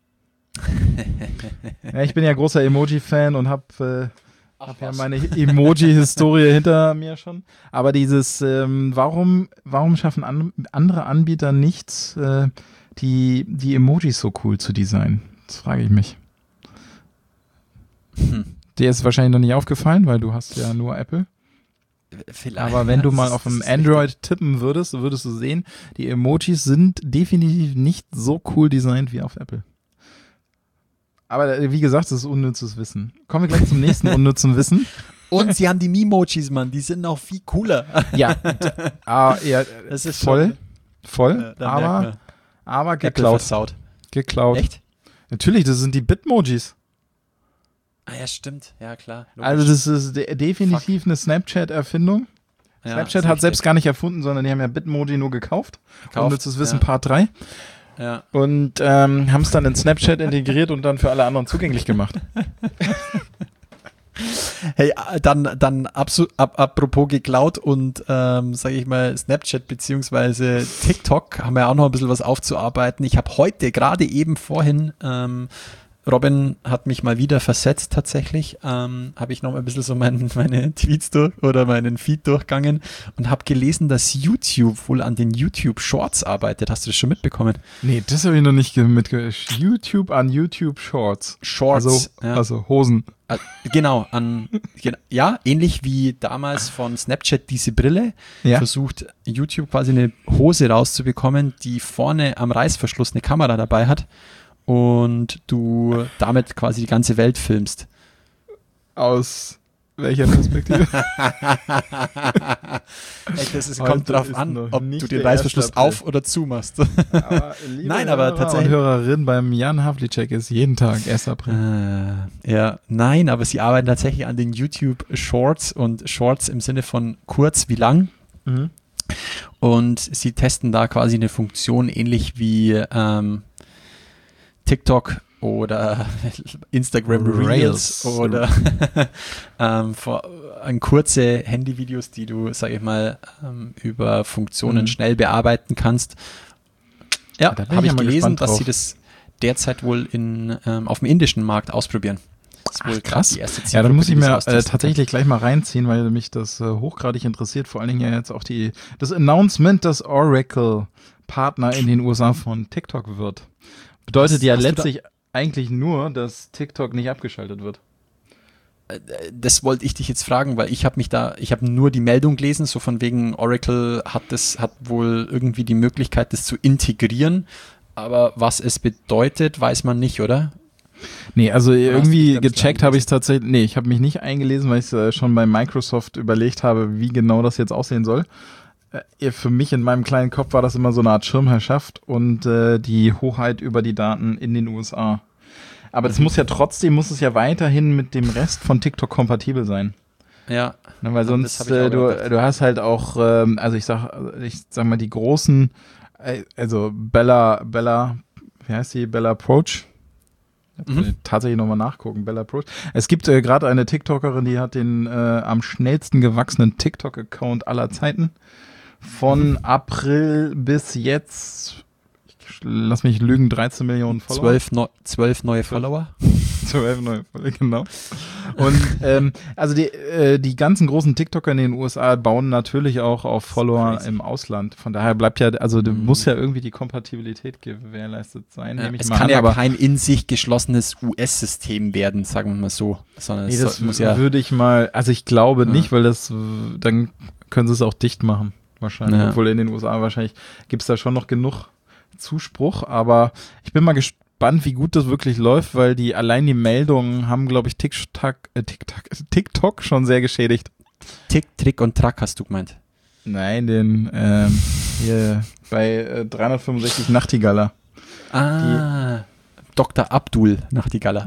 Ja, ich bin ja großer Emoji-Fan und habe äh, hab ja meine Emoji-Historie hinter mir schon. Aber dieses, ähm, warum, warum schaffen an, andere Anbieter nicht, äh, die, die Emojis so cool zu designen? Das frage ich mich. Hm. Dir ist wahrscheinlich noch nicht aufgefallen, weil du hast ja nur Apple. Vielleicht. Aber wenn du Ja, mal das auf ist- dem das ist Android richtig. tippen würdest, würdest du sehen, die Emojis sind definitiv nicht so cool designt wie auf Apple. Aber äh, wie gesagt, das ist unnützes Wissen. Kommen wir gleich zum nächsten unnützen Wissen. Und sie haben die Memojis, Mann, die sind noch viel cooler. Ja, d- ah, ja Das ist voll, schon- voll, Ja, da merkt aber, man. aber Apple geklaut. versaut. Geklaut. Echt? Natürlich, das sind die Bitmojis. Ah ja, stimmt. Ja, klar. Logisch. Also das ist de definitiv eine Snapchat-Erfindung. Ja, Snapchat ist hat richtig. selbst gar nicht erfunden, sondern die haben ja Bitmoji nur gekauft. Gekauft, Unnützes Wissen ja. Part drei. Ja. Und ähm, haben es dann in Snapchat integriert und dann für alle anderen zugänglich gemacht. Hey, äh, dann, dann absu- ab, apropos geklaut und, ähm, sage ich mal, Snapchat beziehungsweise TikTok haben wir auch noch ein bisschen was aufzuarbeiten. Ich habe heute, gerade eben vorhin, ähm, Robin hat mich mal wieder versetzt tatsächlich, ähm, habe ich noch ein bisschen so mein, meine Tweets durch oder meinen Feed durchgegangen und habe gelesen, dass YouTube wohl an den YouTube Shorts arbeitet. Hast du das schon mitbekommen? Nee, das habe ich noch nicht mitge... YouTube an YouTube Shorts. Shorts, Also, ja. also Hosen. Äh, Genau, an, gen- ja, ähnlich wie damals von Snapchat diese Brille, Ja. versucht YouTube quasi eine Hose rauszubekommen, die vorne am Reißverschluss eine Kamera dabei hat und du damit quasi die ganze Welt filmst. Aus welcher Perspektive? Echt, das ist, Heute kommt drauf ist an, noch ob nicht du den der Reißverschluss erste April. auf oder zu machst. aber, liebe Nein, aber Hörer tatsächlich- und Hörerin, beim Jan Havlicek ist jeden Tag erster April. Äh, ja, nein, aber sie arbeiten tatsächlich an den YouTube Shorts und Shorts im Sinne von kurz wie lang. Mhm. Und sie testen da quasi eine Funktion ähnlich wie ähm, TikTok oder Instagram Reels, Reels. oder ähm, vor, an kurze Handyvideos, die du, sag ich mal, ähm, über Funktionen Mhm. schnell bearbeiten kannst. Ja, Da bin habe ich ich ja mal gelesen, gespannt dass drauf. sie das derzeit wohl in, ähm, auf dem indischen Markt ausprobieren. Das ist wohl Ach, krass. grad die erste Ja, dann Zielgruppe, muss ich die das mir äh, austesten tatsächlich gleich mal reinziehen, weil mich das äh, hochgradig interessiert. Vor allen Dingen ja jetzt auch die das Announcement, dass Oracle Partner in den U S A von TikTok wird. Bedeutet Hast- ja hast du da- letztlich eigentlich nur, dass TikTok nicht abgeschaltet wird. Das wollte ich dich jetzt fragen, weil ich habe mich da, ich habe nur die Meldung gelesen, so von wegen Oracle hat das, hat wohl irgendwie die Möglichkeit, das zu integrieren, aber was es bedeutet, weiß man nicht, oder? Nee, also hast du irgendwie dich da ein bisschen gecheckt habe ich es tatsächlich. Nee, ich habe mich nicht eingelesen, weil ich es äh, schon bei Microsoft überlegt habe, wie genau das jetzt aussehen soll. Äh, für mich in meinem kleinen Kopf war das immer so eine Art Schirmherrschaft und äh, die Hoheit über die Daten in den U S A. Aber das muss ja trotzdem, muss es ja weiterhin mit dem Rest von TikTok kompatibel sein. Ja. Ne, weil Das sonst, hab ich auch äh, du, gedacht. du hast halt auch, ähm, also ich sag, ich sag mal, die großen, äh, also Bella, Bella, wie heißt die? Bella Approach? Mhm. Tatsächlich nochmal nachgucken, Bella Approach. Es gibt äh, gerade eine TikTokerin, die hat den äh, am schnellsten gewachsenen TikTok-Account aller Zeiten. Von April bis jetzt, ich lass mich lügen, dreizehn Millionen Follower. Zwölf, neu, zwölf neue Follower. zwölf neue Follower, genau. Und ähm, also die, äh, die ganzen großen TikToker in den U S A bauen natürlich auch auf Follower crazy. im Ausland. Von daher bleibt ja, also du Mhm. muss ja irgendwie die Kompatibilität gewährleistet sein, Ja, nehme ich es mal kann an. ja aber kein in sich geschlossenes U S-System werden, sagen wir mal so, sondern nee, es das soll, muss ja, würde ich mal, also ich glaube Ja. nicht, weil das, w- dann können sie es auch dicht machen, wahrscheinlich. Ja. Obwohl in den U S A wahrscheinlich gibt es da schon noch genug Zuspruch, aber ich bin mal gespannt, wie gut das wirklich läuft, weil die allein die Meldungen haben, glaube ich, TikTok, äh, TikTok, TikTok schon sehr geschädigt. Tick, Trick und Track hast du gemeint. Nein, den ähm, hier bei äh, dreihundertfünfundsechzig Nachtigaller. Ah, Doktor Abdul Nachtigaller.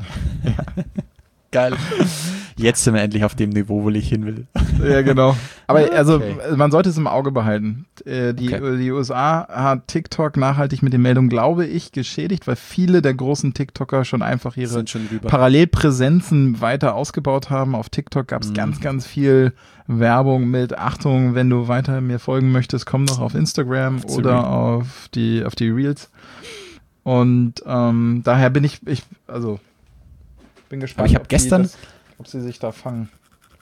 Geil. Jetzt sind wir endlich auf dem Niveau, wo ich hin will. Ja, genau. Aber also Okay. man sollte es im Auge behalten. Äh, die, Okay. die U S A hat TikTok nachhaltig mit den Meldungen, glaube ich, geschädigt, weil viele der großen TikToker schon einfach ihre Sind schon rüber. Parallelpräsenzen weiter ausgebaut haben. Auf TikTok gab es Mhm. ganz, ganz viel Werbung mit Achtung, wenn du weiter mir folgen möchtest, komm doch auf Instagram Auf die oder Reels. auf die, auf die Reels. Und ähm, daher bin ich, ich, also bin gespannt, ich hab ob die gestern- das, ob sie sich da fangen.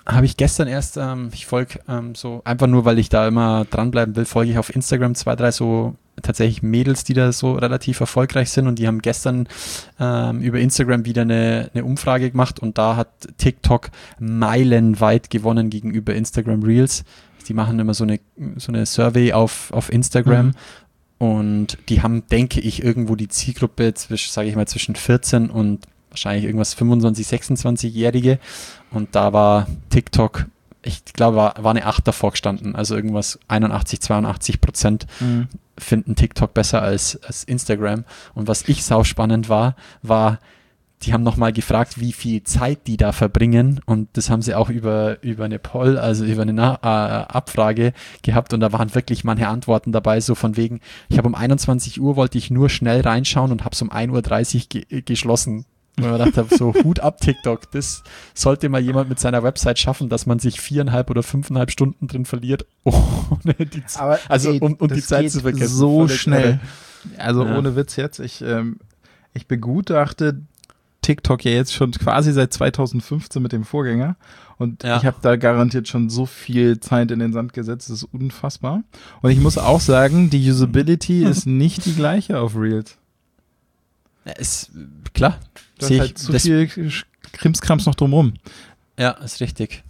habe ich gestern erst, ähm, ich folge ähm, so, einfach nur, weil ich da immer dranbleiben will, folge ich auf Instagram zwei, drei so tatsächlich Mädels, die da so relativ erfolgreich sind und die haben gestern ähm, über Instagram wieder eine, eine Umfrage gemacht und da hat TikTok meilenweit gewonnen gegenüber Instagram Reels. Die machen immer so eine, so eine Survey auf, auf Instagram mhm. und die haben, denke ich, irgendwo die Zielgruppe zwischen, sage ich mal, zwischen vierzehn und wahrscheinlich irgendwas fünfundzwanzig, sechsundzwanzig-Jährige und da war TikTok, ich glaube, war, war eine acht davor gestanden, also irgendwas einundachtzig, zweiundachtzig Prozent mhm. finden TikTok besser als, als Instagram und was ich sauspannend war, war, die haben nochmal gefragt, wie viel Zeit die da verbringen und das haben sie auch über, über eine Poll, also über eine Na- äh, Abfrage gehabt und da waren wirklich manche Antworten dabei, so von wegen, ich habe um einundzwanzig Uhr wollte ich nur schnell reinschauen und habe es um ein Uhr dreißig ge- geschlossen. Und man dachte, so Hut ab TikTok, das sollte mal jemand mit seiner Website schaffen, dass man sich viereinhalb oder fünfeinhalb Stunden drin verliert, ohne die, Z- Aber, also ey, um, um die Zeit zu vergessen. So Völlig schnell. irre. Also Ja. ohne Witz jetzt, ich, ähm, ich begutachte TikTok ja jetzt schon quasi seit zweitausendfünfzehn mit dem Vorgänger und Ja. ich habe da garantiert schon so viel Zeit in den Sand gesetzt, das ist unfassbar. Und ich muss auch sagen, die Usability ist nicht die gleiche auf Reels. Ja, ist klar. Da Sehe ist ich, halt zu das, viel Sch- Krimskrams noch drumrum. ja, ist richtig.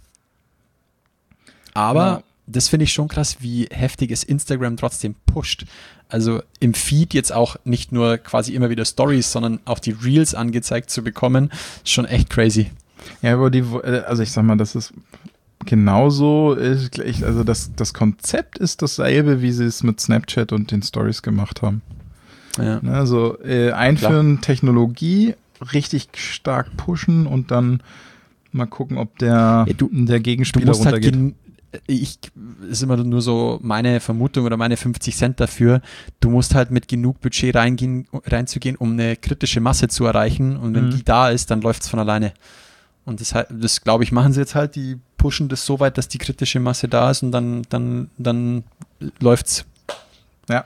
Aber Ja. das finde ich schon krass, wie heftig es Instagram trotzdem pusht. Also im Feed jetzt auch nicht nur quasi immer wieder Stories, sondern auch die Reels angezeigt zu bekommen, ist schon echt crazy. Ja, aber die, also ich sag mal, das ist genauso, ist gleich, also das, das Konzept ist dasselbe, wie sie es mit Snapchat und den Stories gemacht haben. Ja. Ne, Also äh, einführen, Technologie, richtig stark pushen und dann mal gucken, ob der, Ja, du- der Du Gegenspieler musst halt, runtergeht. gen- ich, ist immer nur so meine Vermutung oder meine fünfzig Cent dafür, du musst halt mit genug Budget reingehen, reinzugehen, um eine kritische Masse zu erreichen und wenn Mhm. die da ist, dann läuft es von alleine. Und das, halt- das glaube ich, machen sie jetzt halt, die pushen das so weit, dass die kritische Masse da ist und dann, dann, dann läuft's. Ja.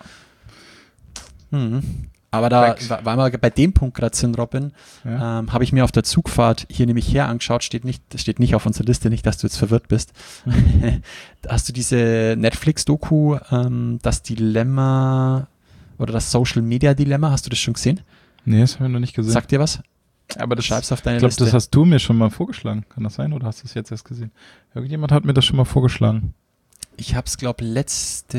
Mhm. Aber da, Facts. wa- weil wir bei dem Punkt gerade sind, Robin, Ja. ähm, habe ich mir auf der Zugfahrt hier nämlich her angeschaut, steht nicht, steht nicht auf unserer Liste, nicht, dass du jetzt verwirrt bist. Da hast du diese Netflix-Doku, ähm, das Dilemma oder das Social Media Dilemma, hast du das schon gesehen? Nee, das haben wir noch nicht gesehen. Sagt dir was? aber das, Schreib's auf deine ich glaube, Liste. das hast du mir schon mal vorgeschlagen. Kann das sein oder hast du es jetzt erst gesehen? Irgendjemand hat mir das schon mal vorgeschlagen. Ich habe es, glaube letzte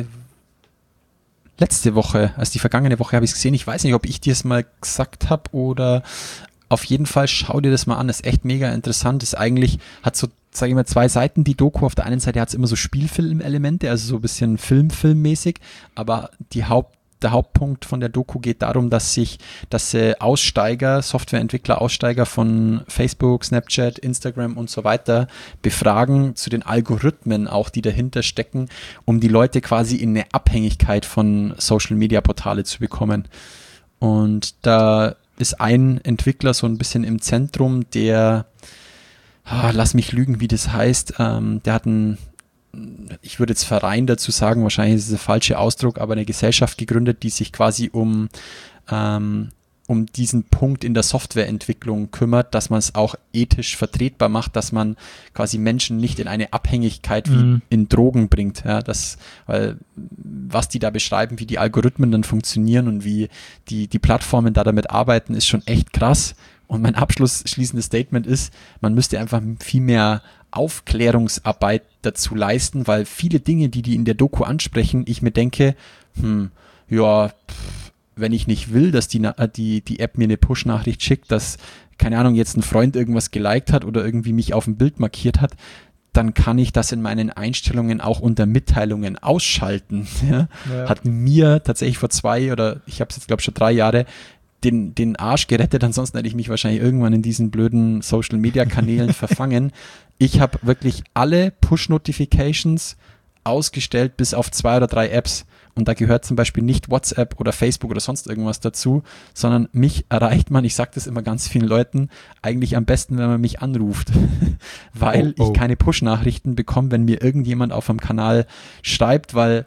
letzte Woche, also die vergangene Woche habe ich es gesehen. Ich weiß nicht, ob ich dir es mal gesagt habe oder auf jeden Fall schau dir das mal an. Ist echt mega interessant. Ist eigentlich, hat so, sage ich mal, zwei Seiten die Doku. Auf der einen Seite hat es immer so Spielfilmelemente, also so ein bisschen Film-Filmmäßig, aber die Haupt Der Hauptpunkt von der Doku geht darum, dass sich, dass äh, Aussteiger, Softwareentwickler, Aussteiger von Facebook, Snapchat, Instagram und so weiter befragen zu den Algorithmen auch, die dahinter stecken, um die Leute quasi in eine Abhängigkeit von Social-Media-Portale zu bekommen. Und da ist ein Entwickler so ein bisschen im Zentrum, der, ah, lass mich lügen, wie das heißt, ähm, der hat ein ich würde jetzt Verein dazu sagen, wahrscheinlich ist es der falsche Ausdruck, aber eine Gesellschaft gegründet, die sich quasi um, ähm, um diesen Punkt in der Softwareentwicklung kümmert, dass man es auch ethisch vertretbar macht, dass man quasi Menschen nicht in eine Abhängigkeit wie Mhm. in Drogen bringt. Ja, das, weil was die da beschreiben, wie die Algorithmen dann funktionieren und wie die, die Plattformen da damit arbeiten, ist schon echt krass. Und mein abschlussschließendes Statement ist, man müsste einfach viel mehr Aufklärungsarbeit dazu leisten, weil viele Dinge, die die in der Doku ansprechen, ich mir denke, hm, ja, pff, wenn ich nicht will, dass die, Na- die, die App mir eine Push-Nachricht schickt, dass, keine Ahnung, jetzt ein Freund irgendwas geliked hat oder irgendwie mich auf dem Bild markiert hat, dann kann ich das in meinen Einstellungen auch unter Mitteilungen ausschalten. Ja? Ja. Hat mir tatsächlich vor zwei oder ich habe es jetzt glaube ich schon drei Jahre den, den Arsch gerettet, ansonsten hätte ich mich wahrscheinlich irgendwann in diesen blöden Social-Media-Kanälen verfangen. Ich habe wirklich alle Push-Notifications ausgestellt, bis auf zwei oder drei Apps. Und da gehört zum Beispiel nicht WhatsApp oder Facebook oder sonst irgendwas dazu, sondern mich erreicht man, ich sage das immer ganz vielen Leuten, eigentlich am besten, wenn man mich anruft, weil Oh, oh. ich keine Push-Nachrichten bekomme, wenn mir irgendjemand auf einem Kanal schreibt, weil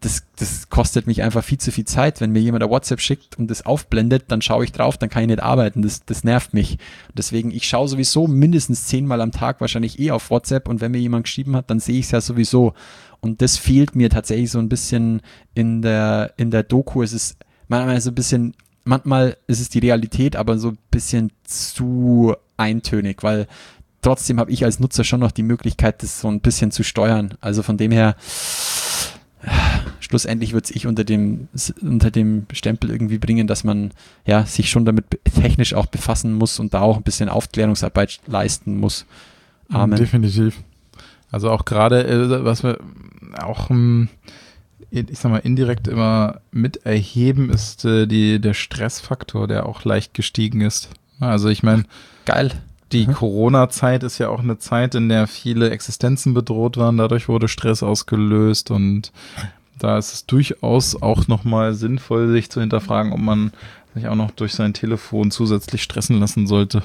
das, das kostet mich einfach viel zu viel Zeit. Wenn mir jemand ein WhatsApp schickt und das aufblendet, dann schaue ich drauf, dann kann ich nicht arbeiten. Das, das nervt mich. Und deswegen, ich schaue sowieso mindestens zehnmal am Tag wahrscheinlich eh auf WhatsApp und wenn mir jemand geschrieben hat, dann sehe ich es ja sowieso. Und das fehlt mir tatsächlich so ein bisschen in der, in der Doku. Es ist manchmal so ein bisschen, manchmal ist es die Realität, aber so ein bisschen zu eintönig, weil trotzdem habe ich als Nutzer schon noch die Möglichkeit, das so ein bisschen zu steuern. Also von dem her, schlussendlich würde es ich unter dem, unter dem Stempel irgendwie bringen, dass man ja sich schon damit technisch auch befassen muss und da auch ein bisschen Aufklärungsarbeit leisten muss. Amen. Definitiv. Also auch gerade, äh, was wir auch, ähm, ich sag mal, indirekt immer mit erheben, ist äh, die, der Stressfaktor, der auch leicht gestiegen ist. Also ich meine, geil. Die mhm. Corona-Zeit ist ja auch eine Zeit, in der viele Existenzen bedroht waren. Dadurch wurde Stress ausgelöst und da ist es durchaus auch nochmal sinnvoll, sich zu hinterfragen, ob man sich auch noch durch sein Telefon zusätzlich stressen lassen sollte.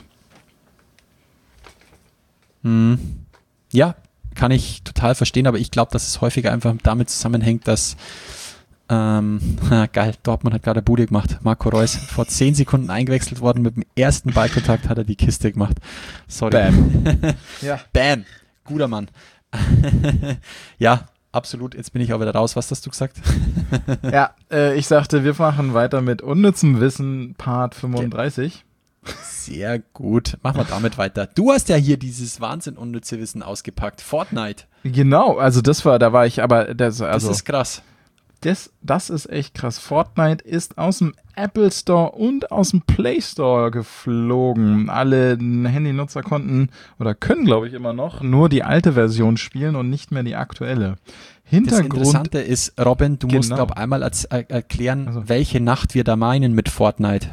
Hm. Ja, kann ich total verstehen, aber ich glaube, dass es häufiger einfach damit zusammenhängt, dass Ähm, geil, Dortmund hat gerade Bude gemacht. Marco Reus vor zehn Sekunden eingewechselt worden. Mit dem ersten Ballkontakt hat er die Kiste gemacht. Sorry. Bam. Ja. Bam. Guter Mann. Ja, absolut. Jetzt bin ich auch wieder raus. Was hast du gesagt? Ja, äh, ich sagte, wir machen weiter mit unnützem Wissen, Part fünfunddreißig. Sehr gut. Machen wir damit weiter. Du hast ja hier dieses Wahnsinn unnütze Wissen ausgepackt. Fortnite. Genau, also das war, da war ich, aber das, also, das ist krass. Das, das ist echt krass. Fortnite ist aus dem Apple Store und aus dem Play Store geflogen. Alle Handynutzer konnten oder können, glaube ich, immer noch nur die alte Version spielen und nicht mehr die aktuelle. Hintergrund. Das Interessante ist, Robin, du genau. musst, glaube ich, einmal als, äh, erklären, also. welche Nacht wir da meinen mit Fortnite.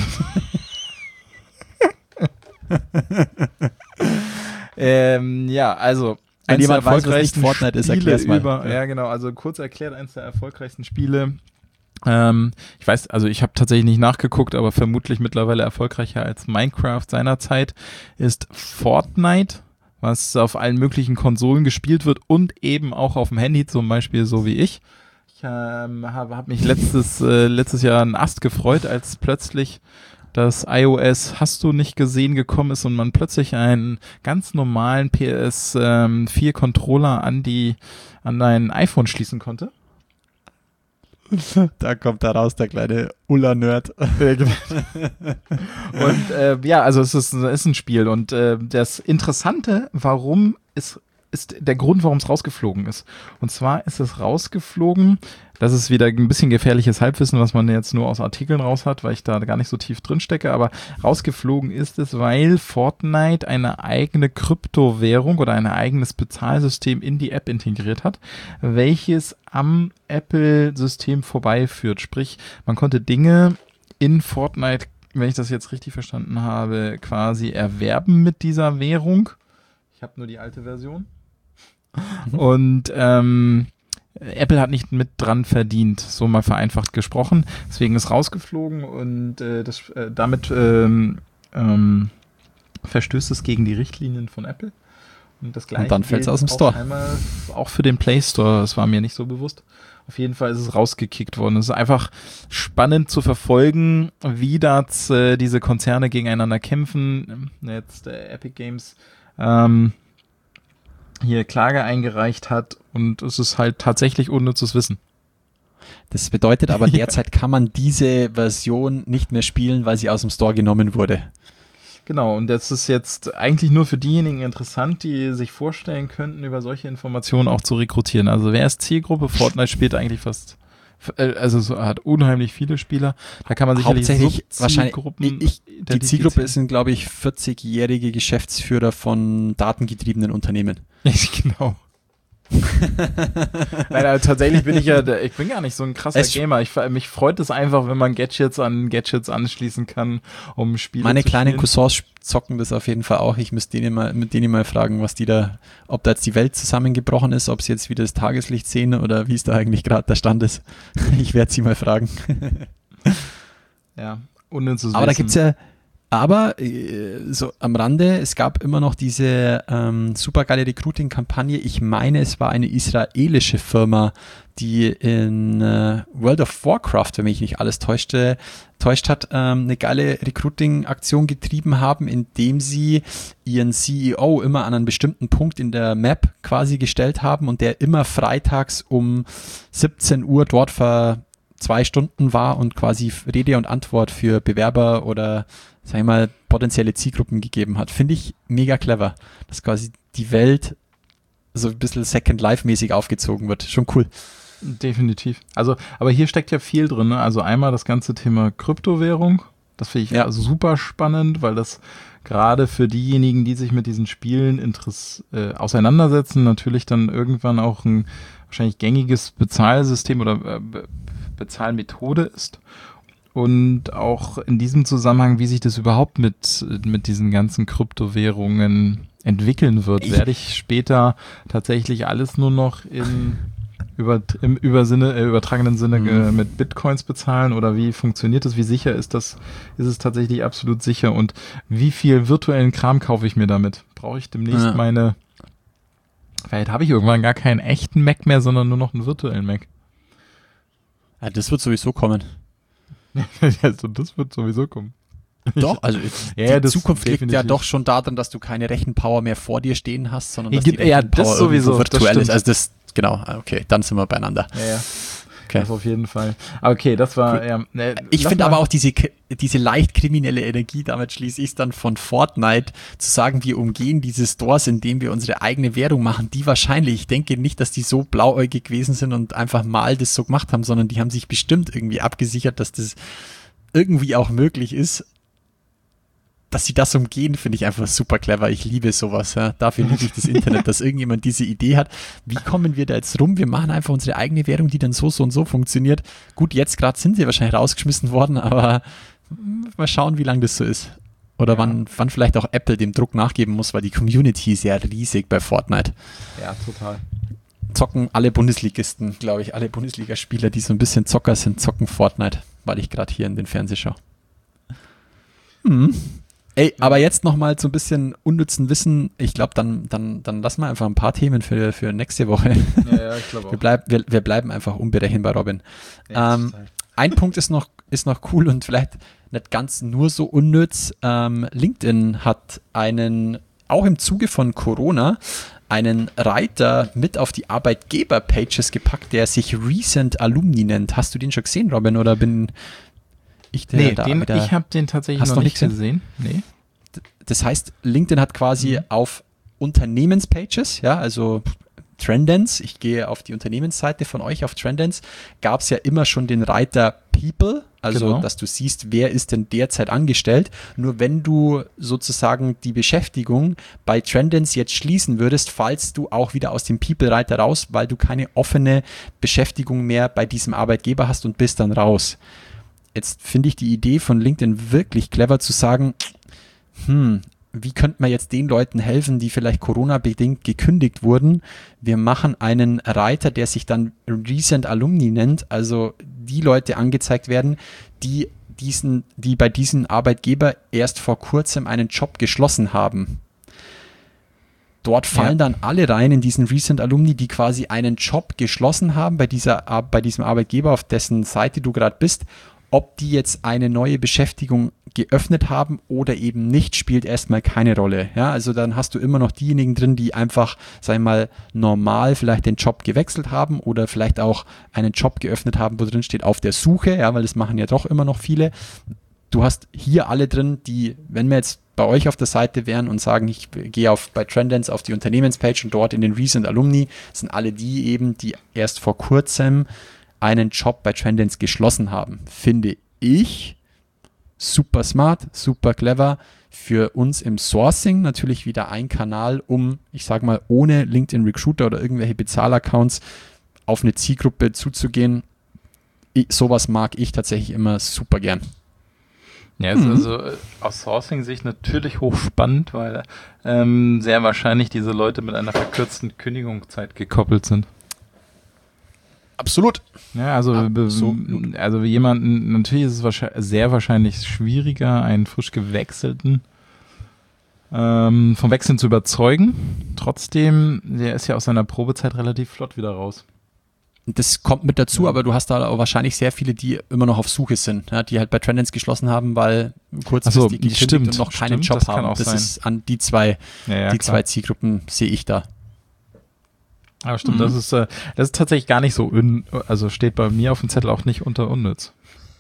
ähm, ja, also Wenn jemand weiß, was nicht Fortnite ist, erklär's mal. Über, ja. ja, genau. Also kurz erklärt, eines der erfolgreichsten Spiele. Ähm, ich weiß, also ich habe tatsächlich nicht nachgeguckt, aber vermutlich mittlerweile erfolgreicher als Minecraft seinerzeit ist Fortnite, was auf allen möglichen Konsolen gespielt wird und eben auch auf dem Handy, zum Beispiel so wie ich. Ich ähm, habe hab mich letztes, äh, letztes Jahr einen Ast gefreut, als plötzlich das iOS hast du nicht gesehen gekommen ist und man plötzlich einen ganz normalen P S vier Controller an die an dein iPhone schließen konnte. Da kommt da raus der kleine Ulla-Nerd. Und äh, ja, also es ist, ist ein Spiel und äh, das Interessante, warum ist ist der Grund, warum es rausgeflogen ist. Und zwar ist es rausgeflogen, das ist wieder ein bisschen gefährliches Halbwissen, was man jetzt nur aus Artikeln raus hat, weil ich da gar nicht so tief drin stecke, aber rausgeflogen ist es, weil Fortnite eine eigene Kryptowährung oder ein eigenes Bezahlsystem in die App integriert hat, welches am Apple-System vorbeiführt. Sprich, man konnte Dinge in Fortnite, wenn ich das jetzt richtig verstanden habe, quasi erwerben mit dieser Währung. Ich habe nur die alte Version. Und ähm, Apple hat nicht mit dran verdient, so mal vereinfacht gesprochen. Deswegen ist rausgeflogen und äh, das, äh, damit ähm, ähm, verstößt es gegen die Richtlinien von Apple. Und, das Gleiche und dann fällt es aus dem Store. Einmal auch für den Play Store, das war mir nicht so bewusst. Auf jeden Fall ist es rausgekickt worden. Es ist einfach spannend zu verfolgen, wie das äh, diese Konzerne gegeneinander kämpfen. Jetzt äh, Epic Games ähm, hier Klage eingereicht hat und es ist halt tatsächlich unnützes Wissen. Das bedeutet aber, derzeit kann man diese Version nicht mehr spielen, weil sie aus dem Store genommen wurde. Genau, und das ist jetzt eigentlich nur für diejenigen interessant, die sich vorstellen könnten, über solche Informationen auch zu rekrutieren. Also wer ist Zielgruppe? Fortnite spielt eigentlich fast, also so, hat unheimlich viele Spieler. Da kann man sicherlich hauptsächlich wahrscheinlich ich, ich, die Zielgruppe sind, glaube ich, vierzigjährige Geschäftsführer von datengetriebenen Unternehmen. Genau. Nein, aber tatsächlich bin ich ja, ich bin gar nicht so ein krasser es Gamer. Ich, mich freut es einfach, wenn man Gadgets an Gadgets anschließen kann, um Spiele Meine zu kleinen spielen. Cousins zocken das auf jeden Fall auch. Ich müsste denen mal, mit denen mal fragen, was die da, ob da jetzt die Welt zusammengebrochen ist, ob sie jetzt wieder das Tageslicht sehen oder wie es da eigentlich gerade der Stand ist. Ich werde sie mal fragen. Ja, unnützes Aber Wissen. da gibt's ja Aber äh, so am Rande, es gab immer noch diese ähm, supergeile Recruiting-Kampagne. Ich meine, es war eine israelische Firma, die in äh, World of Warcraft, wenn mich nicht alles täuschte, täuscht hat, ähm, eine geile Recruiting-Aktion getrieben haben, indem sie ihren C E O immer an einen bestimmten Punkt in der Map quasi gestellt haben und der immer freitags um siebzehn Uhr dort ver zwei Stunden war und quasi Rede und Antwort für Bewerber oder, sag ich mal, potenzielle Zielgruppen gegeben hat. Finde ich mega clever, dass quasi die Welt so ein bisschen Second Life-mäßig aufgezogen wird. Schon cool. Definitiv. Also, aber hier steckt ja viel drin, ne? Also einmal das ganze Thema Kryptowährung. Das finde ich Ja. also super spannend, weil das gerade für diejenigen, die sich mit diesen Spielen interess- äh, auseinandersetzen, natürlich dann irgendwann auch ein wahrscheinlich gängiges Bezahlsystem oder äh, Be- Bezahlmethode ist. Und auch in diesem Zusammenhang, wie sich das überhaupt mit, mit diesen ganzen Kryptowährungen entwickeln wird, Ich- werde ich später tatsächlich alles nur noch in über, im Übersinne, äh, übertragenen Sinne äh, mit Bitcoins bezahlen, oder wie funktioniert das? Wie sicher ist das? Ist es tatsächlich absolut sicher? Und wie viel virtuellen Kram kaufe ich mir damit? Brauche ich demnächst Ja. meine, vielleicht habe ich irgendwann gar keinen echten Mac mehr, sondern nur noch einen virtuellen Mac. Ja, das wird sowieso kommen. Also das wird sowieso kommen. Doch, also Ja, die ja, das Zukunft liegt ja definitiv. doch schon daran, dass du keine Rechenpower mehr vor dir stehen hast, sondern Ja, dass die gibt- ja, Rechenpower das sowieso, irgendwo das virtuell ist. stimmt. Also das, genau, okay, dann sind wir beieinander. Ja, ja. Okay. Das auf jeden Fall. Okay, das war, ja, ne, Ich lass finde mal- aber auch diese, diese leicht kriminelle Energie, damit schließe ich es dann von Fortnite, zu sagen, wir umgehen diese Stores, indem wir unsere eigene Währung machen, die wahrscheinlich, ich denke nicht, dass die so blauäugig gewesen sind und einfach mal das so gemacht haben, sondern die haben sich bestimmt irgendwie abgesichert, dass das irgendwie auch möglich ist. Dass sie das umgehen, finde ich einfach super clever. Ich liebe sowas. Ja. Dafür liebe ich das Internet, dass irgendjemand diese Idee hat. Wie kommen wir da jetzt rum? Wir machen einfach unsere eigene Währung, die dann so, so und so funktioniert. Gut, jetzt gerade sind sie wahrscheinlich rausgeschmissen worden, aber mal schauen, wie lange das so ist. Oder Ja. wann, wann vielleicht auch Apple dem Druck nachgeben muss, weil die Community ist ja riesig bei Fortnite. Ja, total. Zocken alle Bundesligisten, glaube ich, alle Bundesligaspieler, die so ein bisschen Zocker sind, zocken Fortnite, weil ich gerade hier in den Fernseh schaue. Hm. Ey, aber jetzt nochmal so ein bisschen unnützen Wissen. Ich glaube, dann, dann, dann lassen wir einfach ein paar Themen für, für nächste Woche. Ja, ja, ich glaube auch. Wir, bleib, wir, wir bleiben einfach unberechenbar, Robin. Ja, ähm, total. ein Punkt ist noch, ist noch cool und vielleicht nicht ganz nur so unnütz. Ähm, LinkedIn hat einen, auch im Zuge von Corona, einen Reiter mit auf die Arbeitgeber-Pages gepackt, der sich Recent Alumni nennt. Hast du den schon gesehen, Robin, oder bin ich der Nee, da den, mit der- ich habe den tatsächlich Hast noch du noch nicht nicht gesehen. Nee. Das heißt, LinkedIn hat quasi auf Unternehmenspages, ja, also Trendance, ich gehe auf die Unternehmensseite von euch auf Trendance, gab es ja immer schon den Reiter People, also Genau. dass du siehst, wer ist denn derzeit angestellt. Nur wenn du sozusagen die Beschäftigung bei Trendance jetzt schließen würdest, fallst du auch wieder aus dem People-Reiter raus, weil du keine offene Beschäftigung mehr bei diesem Arbeitgeber hast und bist dann raus. Jetzt finde ich die Idee von LinkedIn wirklich clever zu sagen, hm, wie könnte man jetzt den Leuten helfen, die vielleicht Corona-bedingt gekündigt wurden? Wir machen einen Reiter, der sich dann Recent Alumni nennt, also die Leute angezeigt werden, die diesen, die bei diesem Arbeitgeber erst vor kurzem einen Job geschlossen haben. Dort fallen Ja. dann alle rein in diesen Recent Alumni, die quasi einen Job geschlossen haben bei, dieser, bei diesem Arbeitgeber, auf dessen Seite du gerade bist. Ob die jetzt eine neue Beschäftigung geöffnet haben oder eben nicht, spielt erstmal keine Rolle. Ja, also dann hast du immer noch diejenigen drin, die einfach, sag ich mal, normal vielleicht den Job gewechselt haben oder vielleicht auch einen Job geöffnet haben, wo drin steht auf der Suche, ja, weil das machen ja doch immer noch viele. Du hast hier alle drin, die, wenn wir jetzt bei euch auf der Seite wären und sagen, ich gehe auf bei Trendance auf die Unternehmenspage und dort in den Recent Alumni, sind alle die eben, die erst vor kurzem einen Job bei Trendance geschlossen haben. Finde ich super smart, super clever. Für uns im Sourcing natürlich wieder ein Kanal, um, ich sage mal, ohne LinkedIn Recruiter oder irgendwelche Bezahlaccounts auf eine Zielgruppe zuzugehen. Ich, sowas mag ich tatsächlich immer super gern. Ja, ist also äh, aus Sourcing-Sicht natürlich hochspannend, weil ähm, sehr wahrscheinlich diese Leute mit einer verkürzten Kündigungszeit gekoppelt sind. Absolut. Ja, also, Absolut. be- also jemanden, natürlich ist es wahrscheinlich, sehr wahrscheinlich schwieriger, einen frisch gewechselten ähm, vom Wechseln zu überzeugen. Trotzdem, der ist ja aus seiner Probezeit relativ flott wieder raus. Das kommt mit dazu, Ja. aber du hast da auch wahrscheinlich sehr viele, die immer noch auf Suche sind, ja, die halt bei Trendance geschlossen haben, weil kurzfristig Ach so, gekündigt stimmt, und noch keinen stimmt, Job das kann haben. auch Das sein. ist an die zwei, Ja, ja, die klar. zwei Zielgruppen sehe ich da. Aber stimmt, Mhm. das ist äh, das ist tatsächlich gar nicht so, un, also steht bei mir auf dem Zettel auch nicht unter unnütz.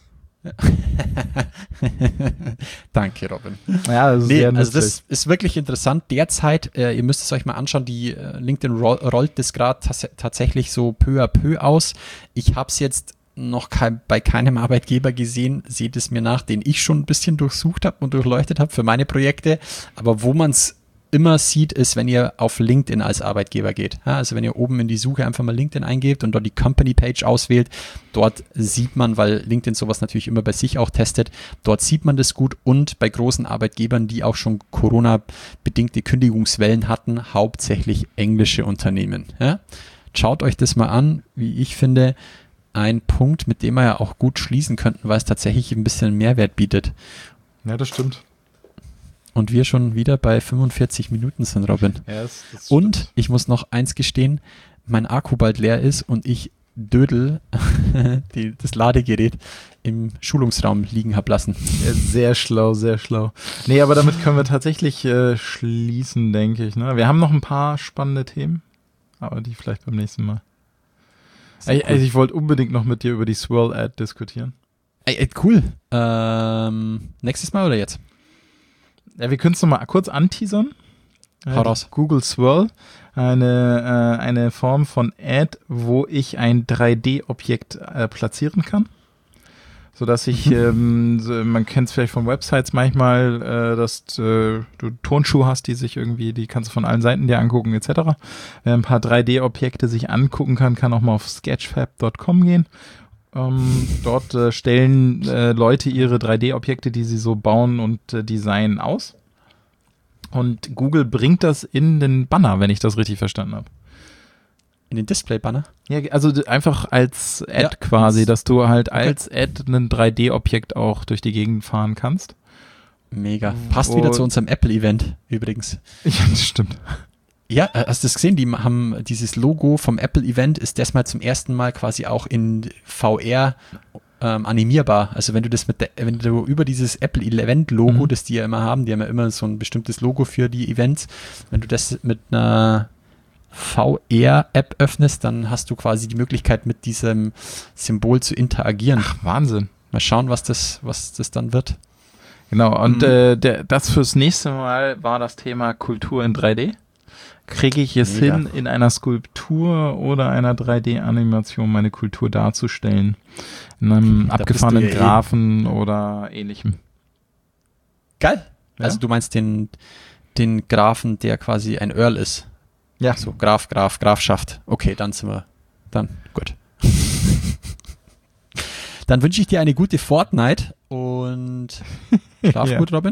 Danke, Robin. Ja, das ist Nee, sehr also nützlich. das ist wirklich interessant. Derzeit, äh, ihr müsst es euch mal anschauen, die äh, LinkedIn roll, rollt das gerade tats- tatsächlich so peu à peu aus. Ich habe es jetzt noch kein, bei keinem Arbeitgeber gesehen, seht es mir nach, den ich schon ein bisschen durchsucht habe und durchleuchtet habe für meine Projekte. Aber wo man es immer sieht, ist, wenn ihr auf LinkedIn als Arbeitgeber geht. Ja, also wenn ihr oben in die Suche einfach mal LinkedIn eingebt und dort die Company-Page auswählt, dort sieht man, weil LinkedIn sowas natürlich immer bei sich auch testet, dort sieht man das gut und bei großen Arbeitgebern, die auch schon Corona-bedingte Kündigungswellen hatten, hauptsächlich englische Unternehmen. Ja? Schaut euch das mal an, wie ich finde, ein Punkt, mit dem wir ja auch gut schließen könnten, weil es tatsächlich ein bisschen Mehrwert bietet. Ja, das stimmt. Und wir schon wieder bei fünfundvierzig Minuten sind, Robin. Ja, das, das Und stimmt. ich muss noch eins gestehen, mein Akku bald leer ist und ich Dödel, die, das Ladegerät, im Schulungsraum liegen habe lassen. Ja, sehr schlau, sehr schlau. Nee, aber damit können wir tatsächlich äh, schließen, denke ich. Ne? Wir haben noch ein paar spannende Themen, aber die vielleicht beim nächsten Mal. Sehr Ich, also ich wollte unbedingt noch mit dir über die Swirl-Ad diskutieren. Ey, ey, cool. Ähm, nächstes Mal oder jetzt? Ja, wir können es nochmal kurz anteasern. Hau raus. Google Swirl, eine, äh, eine Form von Ad, wo ich ein drei D-Objekt äh, platzieren kann. Sodass ich, ähm, so, man kennt es vielleicht von Websites manchmal, äh, dass äh, du Turnschuhe hast, die sich irgendwie, die kannst du von allen Seiten dir angucken et cetera. Wer ein paar drei D-Objekte sich angucken kann, kann auch mal auf sketchfab punkt com gehen. Ähm, dort äh, stellen äh, Leute ihre drei D-Objekte, die sie so bauen und äh, designen, aus. Und Google bringt das in den Banner, wenn ich das richtig verstanden habe. In den Display-Banner? Ja, also d- einfach als Ad Ja, quasi, als- dass du halt okay. als Ad ein drei D-Objekt auch durch die Gegend fahren kannst. Mega. Passt Und- wieder zu unserem Apple-Event übrigens. Ja, das stimmt. Ja, äh, hast du das gesehen? Die haben dieses Logo vom Apple-Event ist das mal zum ersten Mal quasi auch in V R ähm, animierbar. Also wenn du das mit der, wenn du über dieses Apple-Event-Logo, Mhm. das die ja immer haben, die haben ja immer so ein bestimmtes Logo für die Events, wenn du das mit einer V R-App öffnest, dann hast du quasi die Möglichkeit, mit diesem Symbol zu interagieren. Ach, Wahnsinn. Mal schauen, was das, was das dann wird. Genau, und Mhm. äh, der, das fürs nächste Mal war das Thema Kultur in drei D. Kriege ich es Mega. hin, in einer Skulptur oder einer drei D-Animation meine Kultur darzustellen? In einem Da bist abgefahrenen du ja eh. Graphen oder ähnlichem. Geil. Ja? Also du meinst den, den Grafen, der quasi ein Earl ist. Ja, So, Graf, Graf, Grafschaft. Okay, dann sind wir. Dann, gut. Dann wünsche ich dir eine gute Fortnite und schlaf Ja. gut, Robin.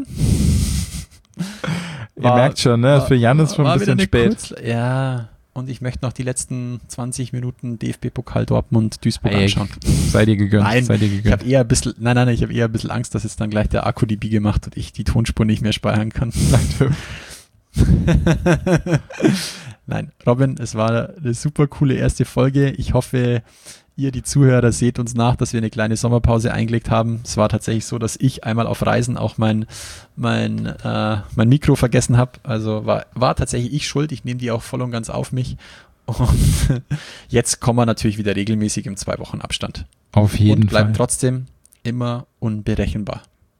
Ihr War- merkt schon, ne? war- Für Jan ist schon war ein wieder bisschen eine spät. Kurz- ja, und ich möchte noch die letzten zwanzig Minuten D F B-Pokal Dortmund Duisburg Ey, anschauen. sei dir gegönnt, Nein, sei dir Ich gegönnt. habe eher ein bisschen, nein, nein, ich habe eher ein bisschen Angst, dass jetzt dann gleich der Akku die Biege macht und ich die Tonspur nicht mehr speichern kann. Nein, Robin, es war eine super coole erste Folge. Ich hoffe, ihr, die Zuhörer, seht uns nach, dass wir eine kleine Sommerpause eingelegt haben. Es war tatsächlich so, dass ich einmal auf Reisen auch mein, mein, äh, mein Mikro vergessen habe. Also war, war tatsächlich ich schuld. Ich nehme die auch voll und ganz auf mich. Und jetzt kommen wir natürlich wieder regelmäßig im zwei Wochen Abstand. Auf jeden Und bleiben Fall. trotzdem immer unberechenbar.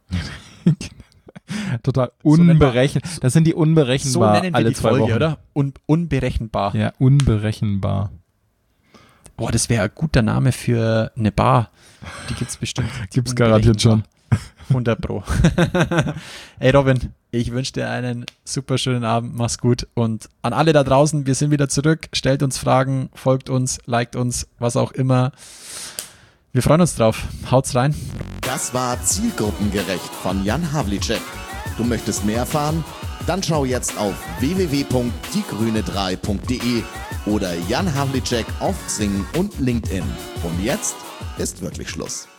Total So nennt man- unberechenbar. Das sind die So unberechenbar nennen wir alle die zwei Folge, Wochen. oder? Un unberechenbar. Ja, unberechenbar. Boah, das wäre ein guter Name für eine Bar. Die gibt es bestimmt. Gibt's garantiert schon. hundert Pro. Ey Robin, ich wünsche dir einen super schönen Abend, mach's gut und an alle da draußen, wir sind wieder zurück, stellt uns Fragen, folgt uns, liked uns, was auch immer. Wir freuen uns drauf. Haut's rein. Das war Zielgruppengerecht von Jan Havlicek. Du möchtest mehr erfahren? Dann schau jetzt auf w w w punkt die grüne drei punkt de oder Jan Havlicek auf Xing und LinkedIn. Und jetzt ist wirklich Schluss.